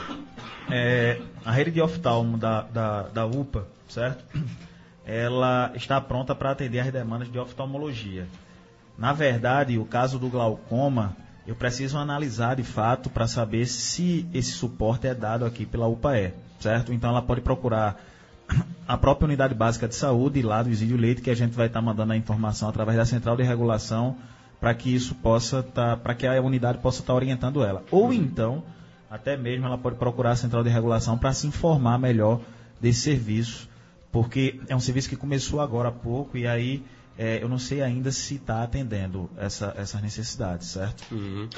É, a rede de oftalmo da, da, da U P A, certo? Ela está pronta para atender as demandas de oftalmologia. Na verdade, o caso do glaucoma, eu preciso analisar de fato para saber se esse suporte é dado aqui pela U P A E, certo? Então ela pode procurar a própria unidade básica de saúde lá do Isídio Leite, que a gente vai estar tá mandando a informação através da central de regulação para que isso possa tá, para que a unidade possa estar tá orientando ela. Ou então, até mesmo ela pode procurar a central de regulação para se informar melhor desse serviço, porque é um serviço que começou agora há pouco e aí é, eu não sei ainda se está atendendo essa, essas necessidades, certo? Uhum.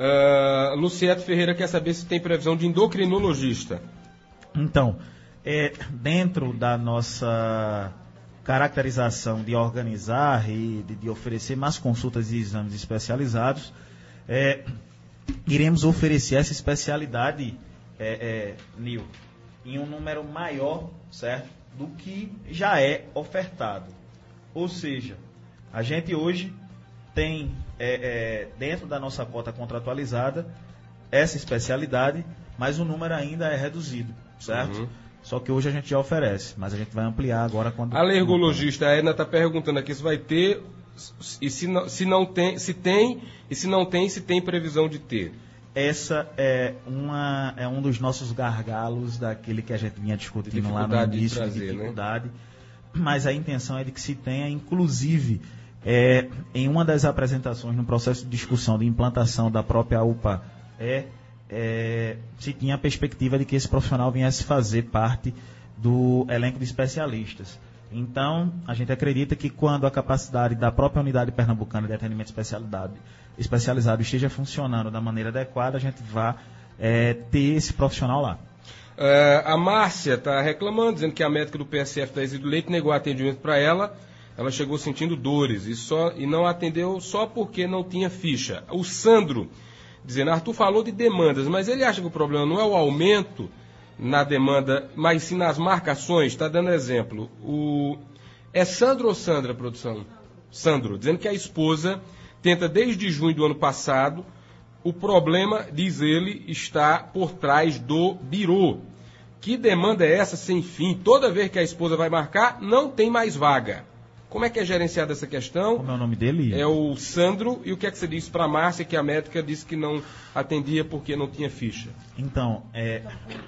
Uh, Lucieto Ferreira quer saber se tem previsão de endocrinologista. Então, é, dentro da nossa caracterização de organizar e de, de oferecer mais consultas e exames especializados, é, iremos oferecer essa especialidade, é, é, Nil, em um número maior, certo, do que já é ofertado. Ou seja, a gente hoje tem, é, é, dentro da nossa cota contratualizada, essa especialidade, mas o número ainda é reduzido, certo? Uhum. Só que hoje a gente já oferece, mas a gente vai ampliar agora quando... Alergologista, a Edna está perguntando aqui se vai ter, e se não, se não tem, se tem, e se não tem, se tem previsão de ter. Essa é, uma, é um dos nossos gargalos daquele que a gente vinha discutindo lá no início, de, trazer, de dificuldade, né? Mas a intenção é de que se tenha, inclusive, é, em uma das apresentações no processo de discussão de implantação da própria U P A, é... É, se tinha a perspectiva de que esse profissional viesse fazer parte do elenco de especialistas. Então, a gente acredita que quando a capacidade da própria unidade pernambucana de atendimento especializado esteja funcionando da maneira adequada, a gente vai é, ter esse profissional lá. É, a Márcia está reclamando, dizendo que a médica do P S F da Isidro Leite negou atendimento para ela. Ela chegou sentindo dores e, só, e não atendeu só porque não tinha ficha. O Sandro dizendo, Arthur falou de demandas, mas ele acha que o problema não é o aumento na demanda, mas sim nas marcações. Está dando exemplo. O... É Sandro ou Sandra, produção? Sandro, dizendo que a esposa tenta desde junho do ano passado. O problema, diz ele, está por trás do birô. Que demanda é essa sem fim? Toda vez que a esposa vai marcar, não tem mais vaga. Como é que é gerenciada essa questão? Como é o nome dele? É o Sandro. E o que é que você disse para a Márcia, que a médica disse que não atendia porque não tinha ficha? Então, é,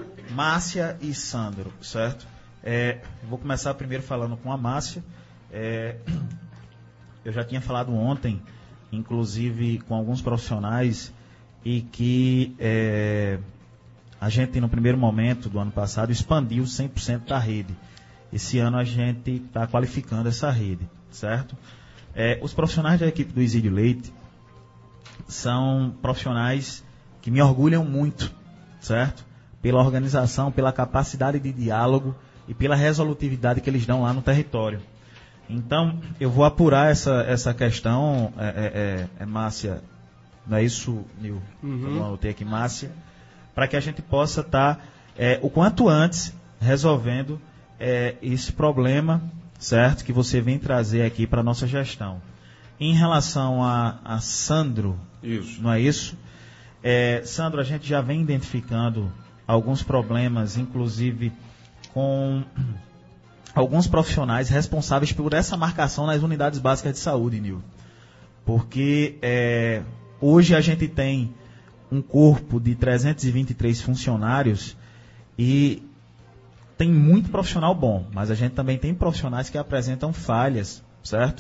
Márcia e Sandro, certo? É, eu vou começar primeiro falando com a Márcia. É, eu já tinha falado ontem, inclusive com alguns profissionais, e que é, a gente, no primeiro momento do ano passado, expandiu cem por cento da rede. Esse ano a gente está qualificando essa rede, certo? É, os profissionais da equipe do Isidro Leite são profissionais que me orgulham muito, certo? Pela organização, pela capacidade de diálogo e pela resolutividade que eles dão lá no território. Então, eu vou apurar essa, essa questão, é, é, é, Márcia, não é isso, Nil? Uhum. Eu anotei aqui, Márcia, para que a gente possa estar, tá, é, o quanto antes, resolvendo É, esse problema, certo, que você vem trazer aqui para a nossa gestão. Em relação a, a Sandro, isso. Não é isso? É, Sandro, a gente já vem identificando alguns problemas, inclusive com alguns profissionais responsáveis por essa marcação nas unidades básicas de saúde, Nil. Porque é, hoje a gente tem um corpo de trezentos e vinte e três funcionários e tem muito profissional bom, mas a gente também tem profissionais que apresentam falhas, certo?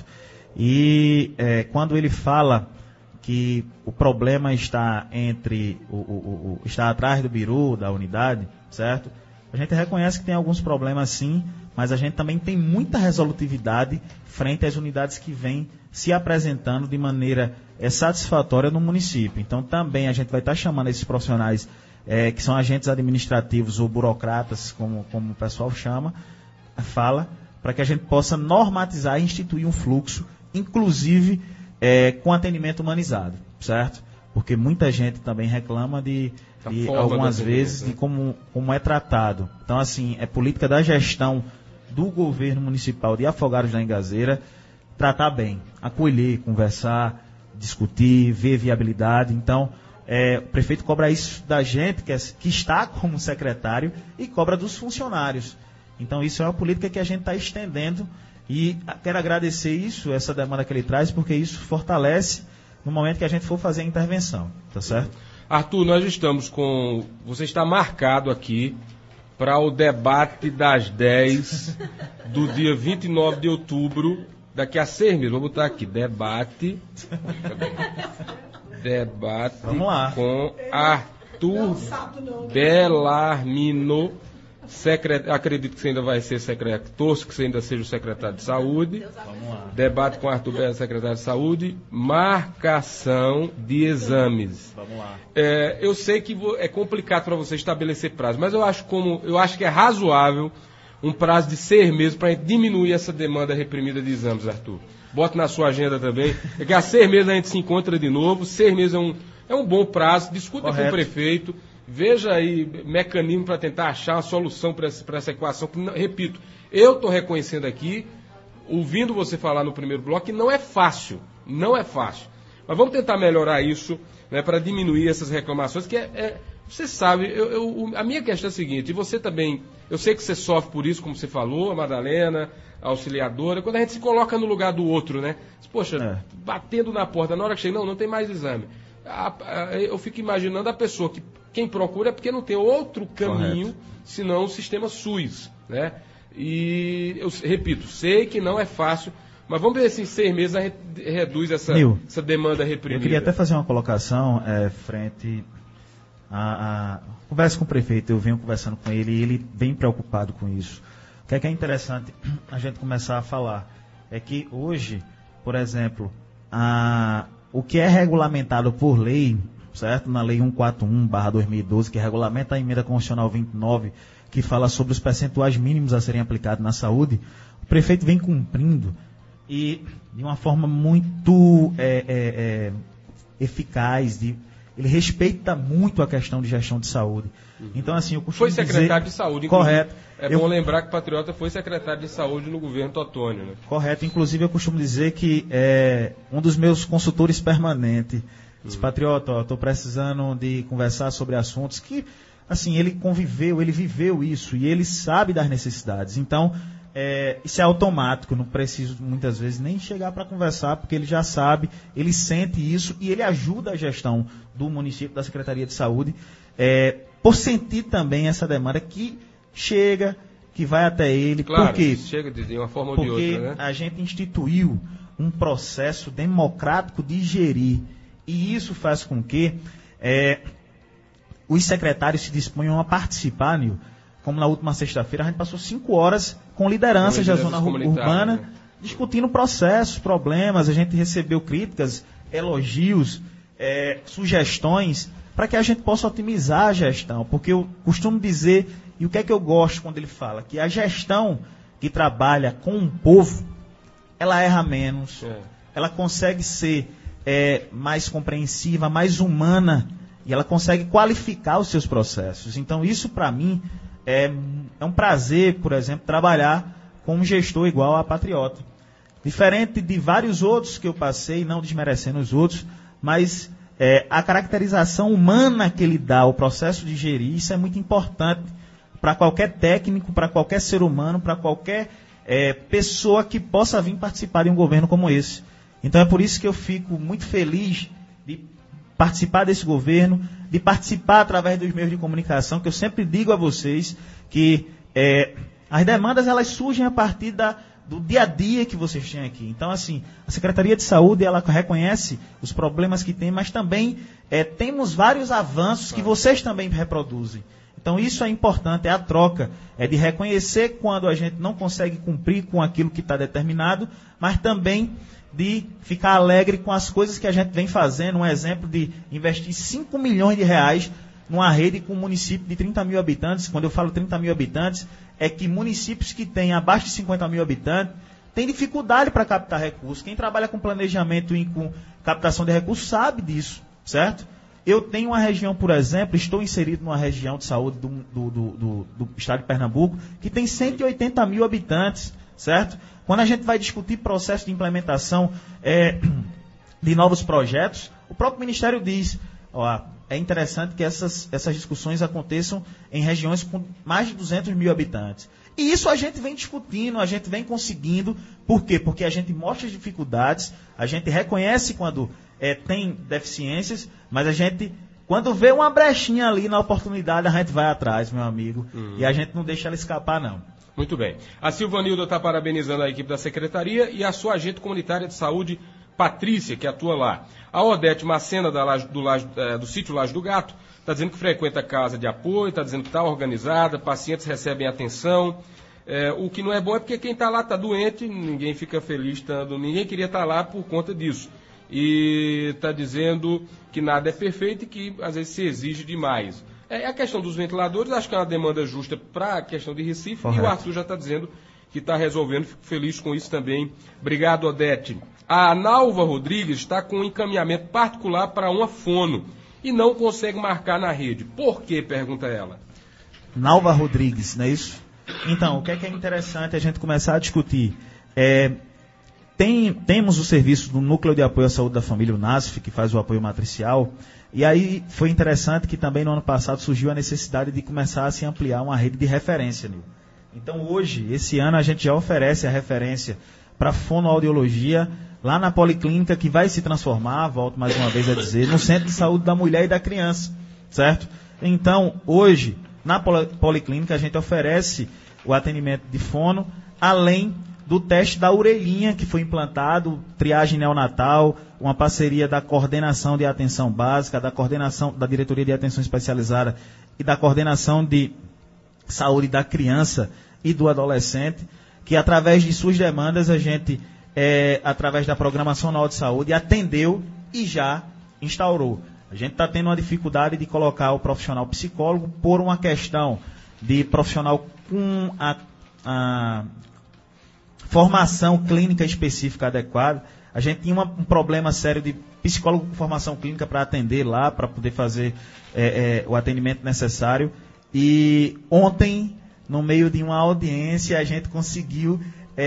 E é, quando ele fala que o problema está entre o, o, o está atrás do biru da unidade, certo? A gente reconhece que tem alguns problemas sim, mas a gente também tem muita resolutividade frente às unidades que vêm se apresentando de maneira é, satisfatória no município. Então também a gente vai estar chamando esses profissionais É, que são agentes administrativos ou burocratas, como, como o pessoal chama, fala, para que a gente possa normatizar e instituir um fluxo, inclusive é, com atendimento humanizado, certo? Porque muita gente também reclama de, de algumas vezes, né? de como, como é tratado. Então, assim, é política da gestão do governo municipal de Afogados da Engazeira tratar bem, acolher, conversar, discutir, ver viabilidade. Então, É, o prefeito cobra isso da gente, que, é, que está como secretário, e cobra dos funcionários. Então, isso é uma política que a gente está estendendo e quero agradecer isso, essa demanda que ele traz, porque isso fortalece no momento que a gente for fazer a intervenção. Tá certo? Arthur, nós estamos com... Você está marcado aqui para o debate das dez do dia vinte e nove de outubro, daqui a seis meses. Vou botar aqui, debate... Debate Vamos lá. com Arthur Bellarmino Secret... Acredito que você ainda vai ser secretário, torço que você ainda seja o secretário de saúde. Vamos lá. Debate com Arthur Bessa, secretário de saúde. Marcação de exames. Vamos lá. É, eu sei que é complicado para você estabelecer prazo, mas eu acho, como, eu acho que é razoável um prazo de seis meses para a gente diminuir essa demanda reprimida de exames, Arthur. Bota na sua agenda também. É que há seis meses a gente se encontra de novo. Seis meses é um, é um bom prazo. Discuta Correto. com o prefeito. Veja aí mecanismo para tentar achar uma solução para essa, essa equação. Que, repito, eu estou reconhecendo aqui, ouvindo você falar no primeiro bloco, que não é fácil. Não é fácil. Mas vamos tentar melhorar isso, né, para diminuir essas reclamações, que é, é você sabe, eu, eu, a minha questão é a seguinte, e você também, eu sei que você sofre por isso, como você falou, a Madalena, a auxiliadora, quando a gente se coloca no lugar do outro, né? Poxa, é. batendo na porta, na hora que chega, não, não tem mais exame. A, a, eu fico imaginando a pessoa que quem procura é porque não tem outro caminho, Correto. senão o sistema SUS, né? E eu repito, sei que não é fácil, mas vamos ver se em seis meses a gente reduz essa, Nil, essa demanda reprimida. Eu queria até fazer uma colocação é, frente a, a... Conversa com o prefeito, eu venho conversando com ele e ele bem preocupado com isso. O que é que é interessante a gente começar a falar? É que hoje, por exemplo, a, o que é regulamentado por lei, certo? Na lei cento e quarenta e um barra dois mil e doze, que regulamenta a emenda constitucional vinte e nove, que fala sobre os percentuais mínimos a serem aplicados na saúde, o prefeito vem cumprindo e de uma forma muito é, é, é, eficaz, de, ele respeita muito a questão de gestão de saúde. Uhum. Então, assim, eu costumo Foi secretário dizer, de saúde, correto. É eu, bom lembrar que o Patriota foi secretário de saúde no governo Totônio, né? Correto. Inclusive, eu costumo dizer que é um dos meus consultores permanentes disse, uhum. Patriota, estou precisando de conversar sobre assuntos que, assim, ele conviveu, ele viveu isso e ele sabe das necessidades. Então, É, isso é automático, não preciso muitas vezes nem chegar para conversar, porque ele já sabe, ele sente isso e ele ajuda a gestão do município, da Secretaria de Saúde, é, por sentir também essa demanda que chega, que vai até ele. Claro, porque, chega de uma forma ou porque de outra, né? A gente instituiu um processo democrático de gerir e isso faz com que é, os secretários se disponham a participar, Nil. Como na última sexta-feira, a gente passou cinco horas com lideranças da zona urbana, né? discutindo processos, problemas, a gente recebeu críticas, elogios, é, sugestões, para que a gente possa otimizar a gestão. Porque eu costumo dizer, e o que é que eu gosto quando ele fala, que a gestão que trabalha com o povo, ela erra menos, é. ela consegue ser é, mais compreensiva, mais humana, e ela consegue qualificar os seus processos. Então, isso para mim... É, é um prazer, por exemplo, trabalhar com um gestor igual a Patriota. Diferente de vários outros que eu passei, não desmerecendo os outros, mas é, a caracterização humana que ele dá ao processo de gerir, isso é muito importante para qualquer técnico, para qualquer ser humano, para qualquer é, pessoa que possa vir participar de um governo como esse. Então é por isso que eu fico muito feliz de participar desse governo, de participar através dos meios de comunicação, que eu sempre digo a vocês que é, as demandas elas surgem a partir da, do dia a dia que vocês têm aqui. Então, assim, a Secretaria de Saúde, ela reconhece os problemas que tem, mas também é, temos vários avanços que vocês também reproduzem. Então, isso é importante, é a troca, é de reconhecer quando a gente não consegue cumprir com aquilo que está determinado, mas também de ficar alegre com as coisas que a gente vem fazendo. Um exemplo de investir cinco milhões de reais numa rede com um município de trinta mil habitantes. Quando eu falo trinta mil habitantes, é que municípios que têm abaixo de cinquenta mil habitantes têm dificuldade para captar recursos. Quem trabalha com planejamento e com captação de recursos sabe disso, certo? Eu tenho uma região, por exemplo, estou inserido numa região de saúde do, do, do, do, do estado de Pernambuco, que tem cento e oitenta mil habitantes, certo? Quando a gente vai discutir processo de implementação é, de novos projetos, o próprio Ministério diz, ó, é interessante que essas, essas discussões aconteçam em regiões com mais de duzentos mil habitantes. E isso a gente vem discutindo, a gente vem conseguindo. Por quê? Porque a gente mostra as dificuldades, a gente reconhece quando é, tem deficiências, mas a gente, quando vê uma brechinha ali na oportunidade, a gente vai atrás, meu amigo, uhum. e a gente não deixa ela escapar, não. Muito bem. A Silvanilda está parabenizando a equipe da Secretaria e a sua agente comunitária de saúde, Patrícia, que atua lá. A Odete Macena, da Laje, do, Laje, é, do sítio Laje do Gato, está dizendo que frequenta a casa de apoio, está dizendo que está organizada, pacientes recebem atenção. É, o que não é bom é porque quem está lá está doente, ninguém fica feliz estando, ninguém queria estar lá por conta disso. E está dizendo que nada é perfeito e que às vezes se exige demais. É, a questão dos ventiladores, acho que é uma demanda justa para a questão de Recife. Correto. E o Arthur já está dizendo que está resolvendo, fico feliz com isso também. Obrigado, Odete. A Nalva Rodrigues está com um encaminhamento particular para uma fono e não consegue marcar na rede. Por quê? Pergunta ela. Nalva Rodrigues, não é isso? Então, o que é, que é interessante a gente começar a discutir? É, tem, temos o serviço do Núcleo de Apoio à Saúde da Família, o NASF, que faz o apoio matricial, e aí foi interessante que também no ano passado surgiu a necessidade de começar a se ampliar uma rede de referência, Nil. Então hoje, esse ano, a gente já oferece a referência para fonoaudiologia lá na Policlínica, que vai se transformar, volto mais uma vez a dizer, no Centro de Saúde da Mulher e da Criança, certo? Então, hoje, na Policlínica, a gente oferece o atendimento de fono, além do teste da orelhinha, que foi implantado, triagem neonatal, uma parceria da Coordenação de Atenção Básica, da Coordenação da Diretoria de Atenção Especializada e da Coordenação de Saúde da Criança e do Adolescente, que através de suas demandas, a gente, é, através da Programação Nacional de Saúde, atendeu e já instaurou. A gente está tendo uma dificuldade de colocar o profissional psicólogo por uma questão de profissional com a, a formação clínica específica adequada. A gente tinha uma, um problema sério de psicólogo com formação clínica para atender lá, para poder fazer é, é, o atendimento necessário. E ontem, no meio de uma audiência, a gente conseguiu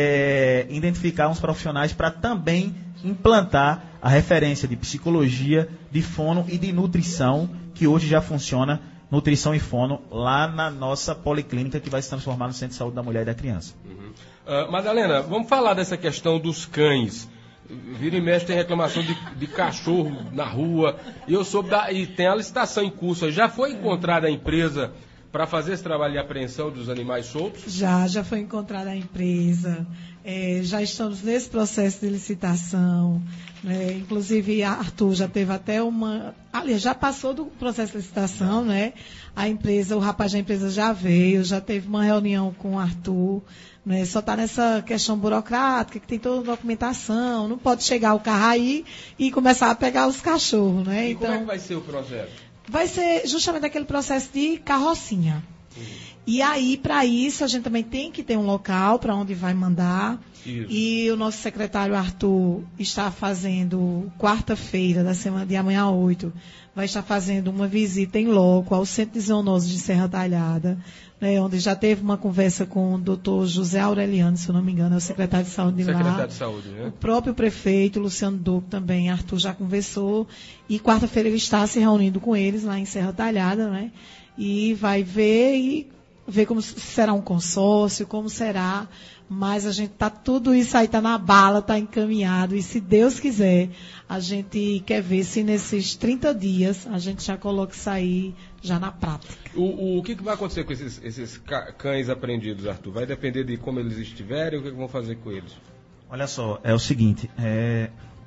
é, identificar uns profissionais para também implantar a referência de psicologia, de fono e de nutrição, que hoje já funciona, nutrição e fono, lá na nossa policlínica, que vai se transformar no Centro de Saúde da Mulher e da Criança. Uhum. Uh, Madalena, vamos falar dessa questão dos cães. Vira e mexe tem reclamação de, de cachorro na rua, e eu soube da, e tem a licitação em curso. Já foi encontrada a empresa para fazer esse trabalho de apreensão dos animais soltos? Já, já foi encontrada a empresa. É, já estamos nesse processo de licitação. Né? Inclusive, Arthur já teve até uma... Aliás, já passou do processo de licitação, né? A empresa, o rapaz da empresa já veio, já teve uma reunião com o Arthur. Né? Só está nessa questão burocrática, que tem toda a documentação. Não pode chegar o carro aí e começar a pegar os cachorros. Né? E então, como é que vai ser o processo? Vai ser justamente aquele processo de carrocinha. Uhum. E aí, para isso, a gente também tem que ter um local para onde vai mandar. Isso. E o nosso secretário Arthur está fazendo, quarta-feira da semana de amanhã a oito, vai estar fazendo uma visita em loco ao Centro de Zoonose de Serra Talhada, né, onde já teve uma conversa com o doutor José Aureliano, se eu não me engano, é o secretário de saúde de lá. Secretário de saúde, né? O próprio prefeito, Luciano Duque, também, Arthur já conversou. E quarta-feira ele está se reunindo com eles lá em Serra Talhada, né? E vai ver e ver como será um consórcio, como será. Mas a gente tá tudo isso aí, tá na bala, tá encaminhado. E se Deus quiser, a gente quer ver se nesses trinta dias a gente já coloca isso aí já na prática. O, o que, que vai acontecer com esses, esses cães apreendidos, Arthur? Vai depender de como eles estiverem, o que, que vão fazer com eles? Olha só, é o seguinte, é...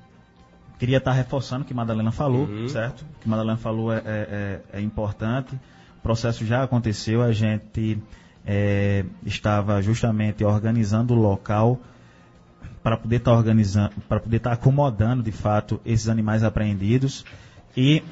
queria estar reforçando o que a Madalena falou, uhum. certo? O que a Madalena falou é, é, é importante, o processo já aconteceu, a gente... É, estava justamente organizando o local para poder estar tá organizando, para poder estar tá acomodando de fato esses animais apreendidos. E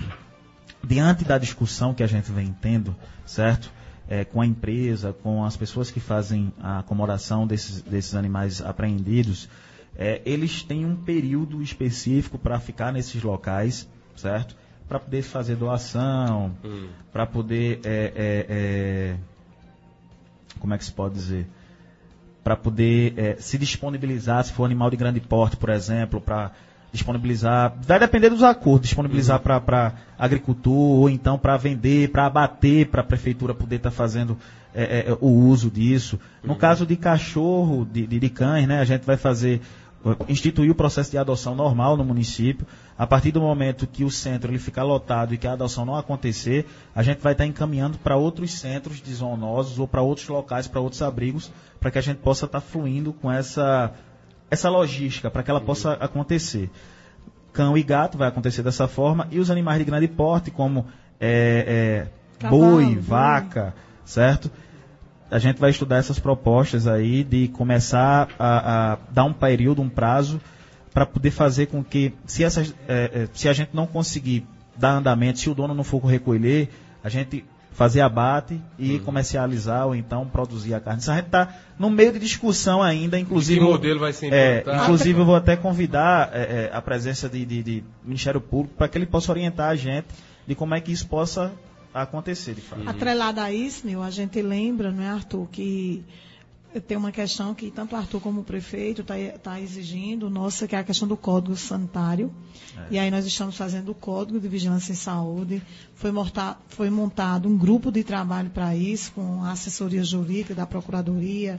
diante da discussão que a gente vem tendo, certo? É, com a empresa, com as pessoas que fazem a acomodação desses, desses animais apreendidos, é, eles têm um período específico para ficar nesses locais, certo? Para poder fazer doação, hum. para poder é, é, é, como é que se pode dizer? Para poder é, se disponibilizar, se for animal de grande porte, por exemplo, para disponibilizar, vai depender dos acordos, disponibilizar uhum. para agricultor, ou então para vender, para abater, para a prefeitura poder estar tá fazendo é, é, o uso disso. Uhum. No caso de cachorro, de, de, de cães, né, a gente vai fazer, instituir o processo de adoção normal no município. A partir do momento que o centro ele ficar lotado e que a adoção não acontecer, a gente vai estar encaminhando para outros centros de zoonosos ou para outros locais, para outros abrigos, para que a gente possa estar fluindo com essa, essa logística, para que ela uhum. possa acontecer. Cão e gato vai acontecer dessa forma, e os animais de grande porte, como é, é, Cavalo, boi, boi. vaca, certo? A gente vai estudar essas propostas aí de começar a, a dar um período, um prazo, para poder fazer com que, se, essas, é, é, se a gente não conseguir dar andamento, se o dono não for recolher, a gente fazer abate e uhum. comercializar ou então produzir a carne. Isso a gente está no meio de discussão ainda, inclusive... Que modelo vai ser é, implantado? Inclusive eu vou até convidar é, a presença de, de, de Ministério Público para que ele possa orientar a gente de como é que isso possa acontecer, de fato. Atrelado a isso, Nil, a gente lembra, não é, Arthur, que tem uma questão que tanto o Arthur como o prefeito está tá exigindo, nossa, que é a questão do Código Sanitário. É. E aí nós estamos fazendo o Código de Vigilância em Saúde. Foi, morta, foi montado um grupo de trabalho para isso, com a assessoria jurídica da Procuradoria,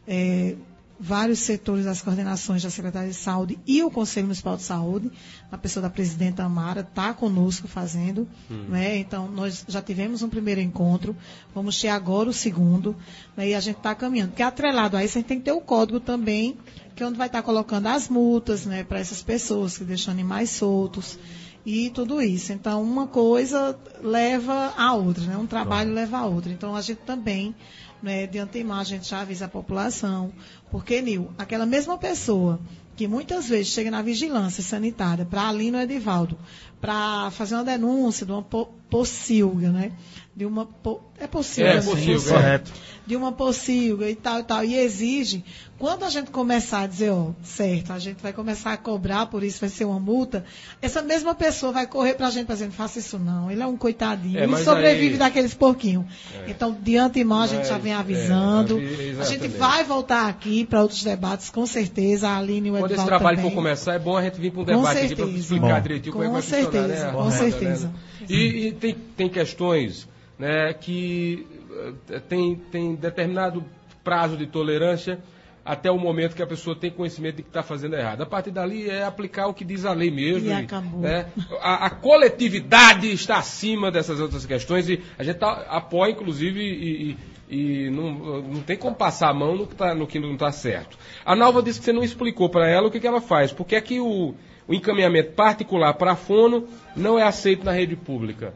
é, vários setores das coordenações da Secretaria de Saúde e o Conselho Municipal de Saúde, a pessoa da presidenta Amara está conosco fazendo, hum. né? Então nós já tivemos um primeiro encontro, vamos ter agora o segundo, né? E a gente está caminhando, porque atrelado a isso a gente tem que ter o código também, que é onde vai estar tá colocando as multas, né, para essas pessoas que deixam animais soltos e tudo isso. Então uma coisa leva a outra, né? Um trabalho Bom. leva a outra. Então a gente também, né, de antemão, a gente já avisa a população, porque, Nil, aquela mesma pessoa que muitas vezes chega na vigilância sanitária para ali no Edivaldo, para fazer uma denúncia de uma po pocilga, né? De uma po é pocilga, é, pocilga, correto. De uma pocilga e tal e tal, e exige, quando a gente começar a dizer, ó, certo, a gente vai começar a cobrar, por isso vai ser uma multa, essa mesma pessoa vai correr pra gente dizendo, faça isso não, ele é um coitadinho, é, ele sobrevive aí... daqueles porquinhos. É. Então, de antemão, a gente mas, já vem avisando, é, a gente vai voltar aqui para outros debates, com certeza, a Aline e o Edvaldo Quando esse trabalho também. for começar, é bom a gente vir para um debate aqui para explicar Bom. direitinho como é que vai certeza, funcionar, né? Com certeza, com certeza. E, e tem, tem questões, né, que uh, tem, tem determinado prazo de tolerância até o momento que a pessoa tem conhecimento de que está fazendo errado. A partir dali é aplicar o que diz a lei mesmo. E, e acabou. Né, a, a coletividade está acima dessas outras questões e a gente tá, apoia, inclusive, e, e, e não, não tem como passar a mão no que, tá, no que não está certo. A Nalva disse que você não explicou para ela o que, que ela faz, porque é que o, o encaminhamento particular para a fono não é aceito na rede pública.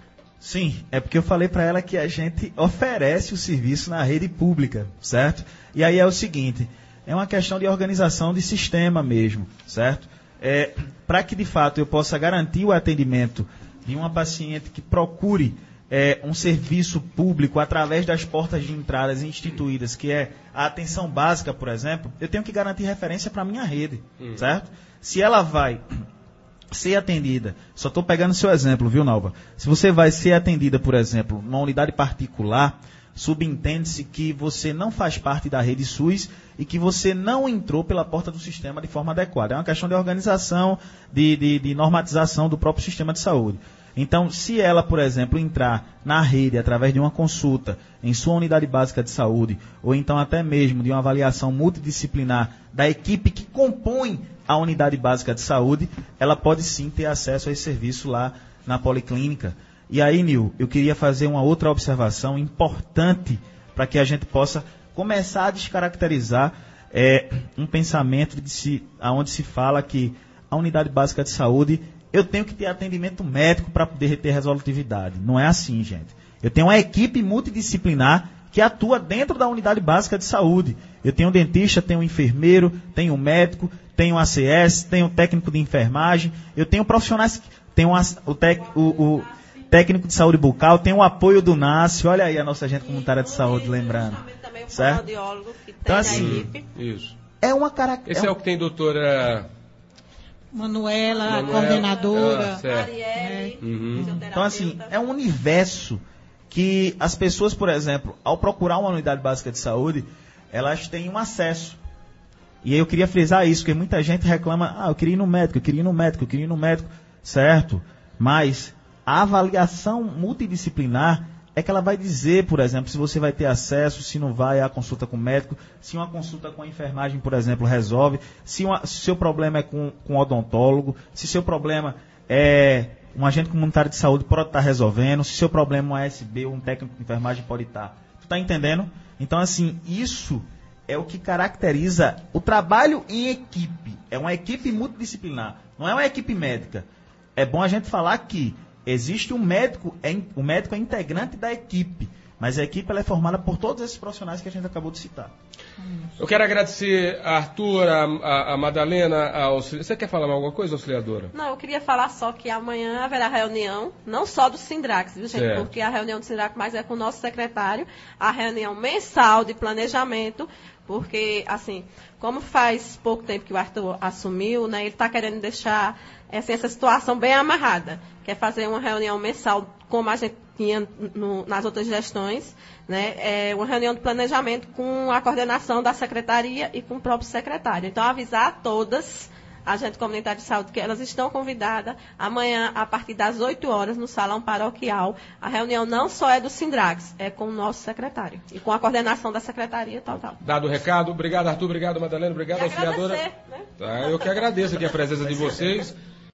Sim, é porque eu falei para ela que a gente oferece o serviço na rede pública, certo? E aí é o seguinte, é uma questão de organização de sistema mesmo, certo? É, para que de fato eu possa garantir o atendimento de uma paciente que procure é, um serviço público através das portas de entradas instituídas, que é a atenção básica, por exemplo, eu tenho que garantir referência para a minha rede, hum. certo? Se ela vai ser atendida, só estou pegando seu exemplo, viu, Nalva? Se você vai ser atendida, por exemplo, numa unidade particular, subentende-se que você não faz parte da rede SUS e que você não entrou pela porta do sistema de forma adequada. É uma questão de organização, de, de, de normatização do próprio sistema de saúde. Então, se ela, por exemplo, entrar na rede através de uma consulta em sua unidade básica de saúde, ou então até mesmo de uma avaliação multidisciplinar da equipe que compõe a unidade básica de saúde, ela pode sim ter acesso a esse serviço lá na policlínica. E aí, Nil, eu queria fazer uma outra observação importante para que a gente possa começar a descaracterizar é, um pensamento de se, onde se fala que a unidade básica de saúde, eu tenho que ter atendimento médico para poder ter resolutividade. Não é assim, gente. Eu tenho uma equipe multidisciplinar que atua dentro da unidade básica de saúde. Eu tenho um dentista, tenho um enfermeiro, tenho um médico, tenho um A C S, tenho um técnico de enfermagem, eu tenho profissionais, tenho o, tec, o, o técnico de saúde bucal, tenho o apoio do N A S, olha aí a nossa agente comunitária de saúde, lembrando. Certo? Então, assim, isso. É uma característica. Esse é o que tem doutora... Manuela, Manuela, coordenadora. Ah, Marielle, é. Uhum. Então, assim, é um universo que as pessoas, por exemplo, ao procurar uma unidade básica de saúde, elas têm um acesso. E eu queria frisar isso, porque muita gente reclama, ah, eu queria ir no médico, eu queria ir no médico, eu queria ir no médico, certo? Mas a avaliação multidisciplinar é que ela vai dizer, por exemplo, se você vai ter acesso, se não vai à consulta com o médico, se uma consulta com a enfermagem, por exemplo, resolve, se o seu problema é com, com o odontólogo, se seu problema é um agente comunitário de saúde pode estar resolvendo, se seu problema é um A S B ou um técnico de enfermagem pode estar. Tu está entendendo? Então, assim, isso é o que caracteriza o trabalho em equipe. É uma equipe multidisciplinar, não é uma equipe médica. É bom a gente falar que existe um médico, é, o médico é integrante da equipe, mas a equipe ela é formada por todos esses profissionais que a gente acabou de citar. Eu quero agradecer a Arthur, a, a, a Madalena, a auxiliadora. Você quer falar alguma coisa, auxiliadora? Não, eu queria falar só que amanhã haverá reunião, não só do Sindrax, viu, gente? Certo. Porque a reunião do Sindrax, mas é com o nosso secretário, a reunião mensal de planejamento, porque, assim, como faz pouco tempo que o Arthur assumiu, né, ele está querendo deixar assim, essa situação bem amarrada. Quer fazer uma reunião mensal, como a gente tinha no, nas outras gestões, né, é uma reunião de planejamento com a coordenação da secretaria e com o próprio secretário. Então, avisar a todas, agentes comunitários de saúde, que elas estão convidadas amanhã, a partir das oito horas, no Salão Paroquial. A reunião não só é do Sindrax, é com o nosso secretário e com a coordenação da secretaria, tal, tal. Dado o recado, obrigado, Arthur, obrigado, Madalena, obrigado, auxiliadora. Né? Tá, eu que agradeço aqui a presença de vocês.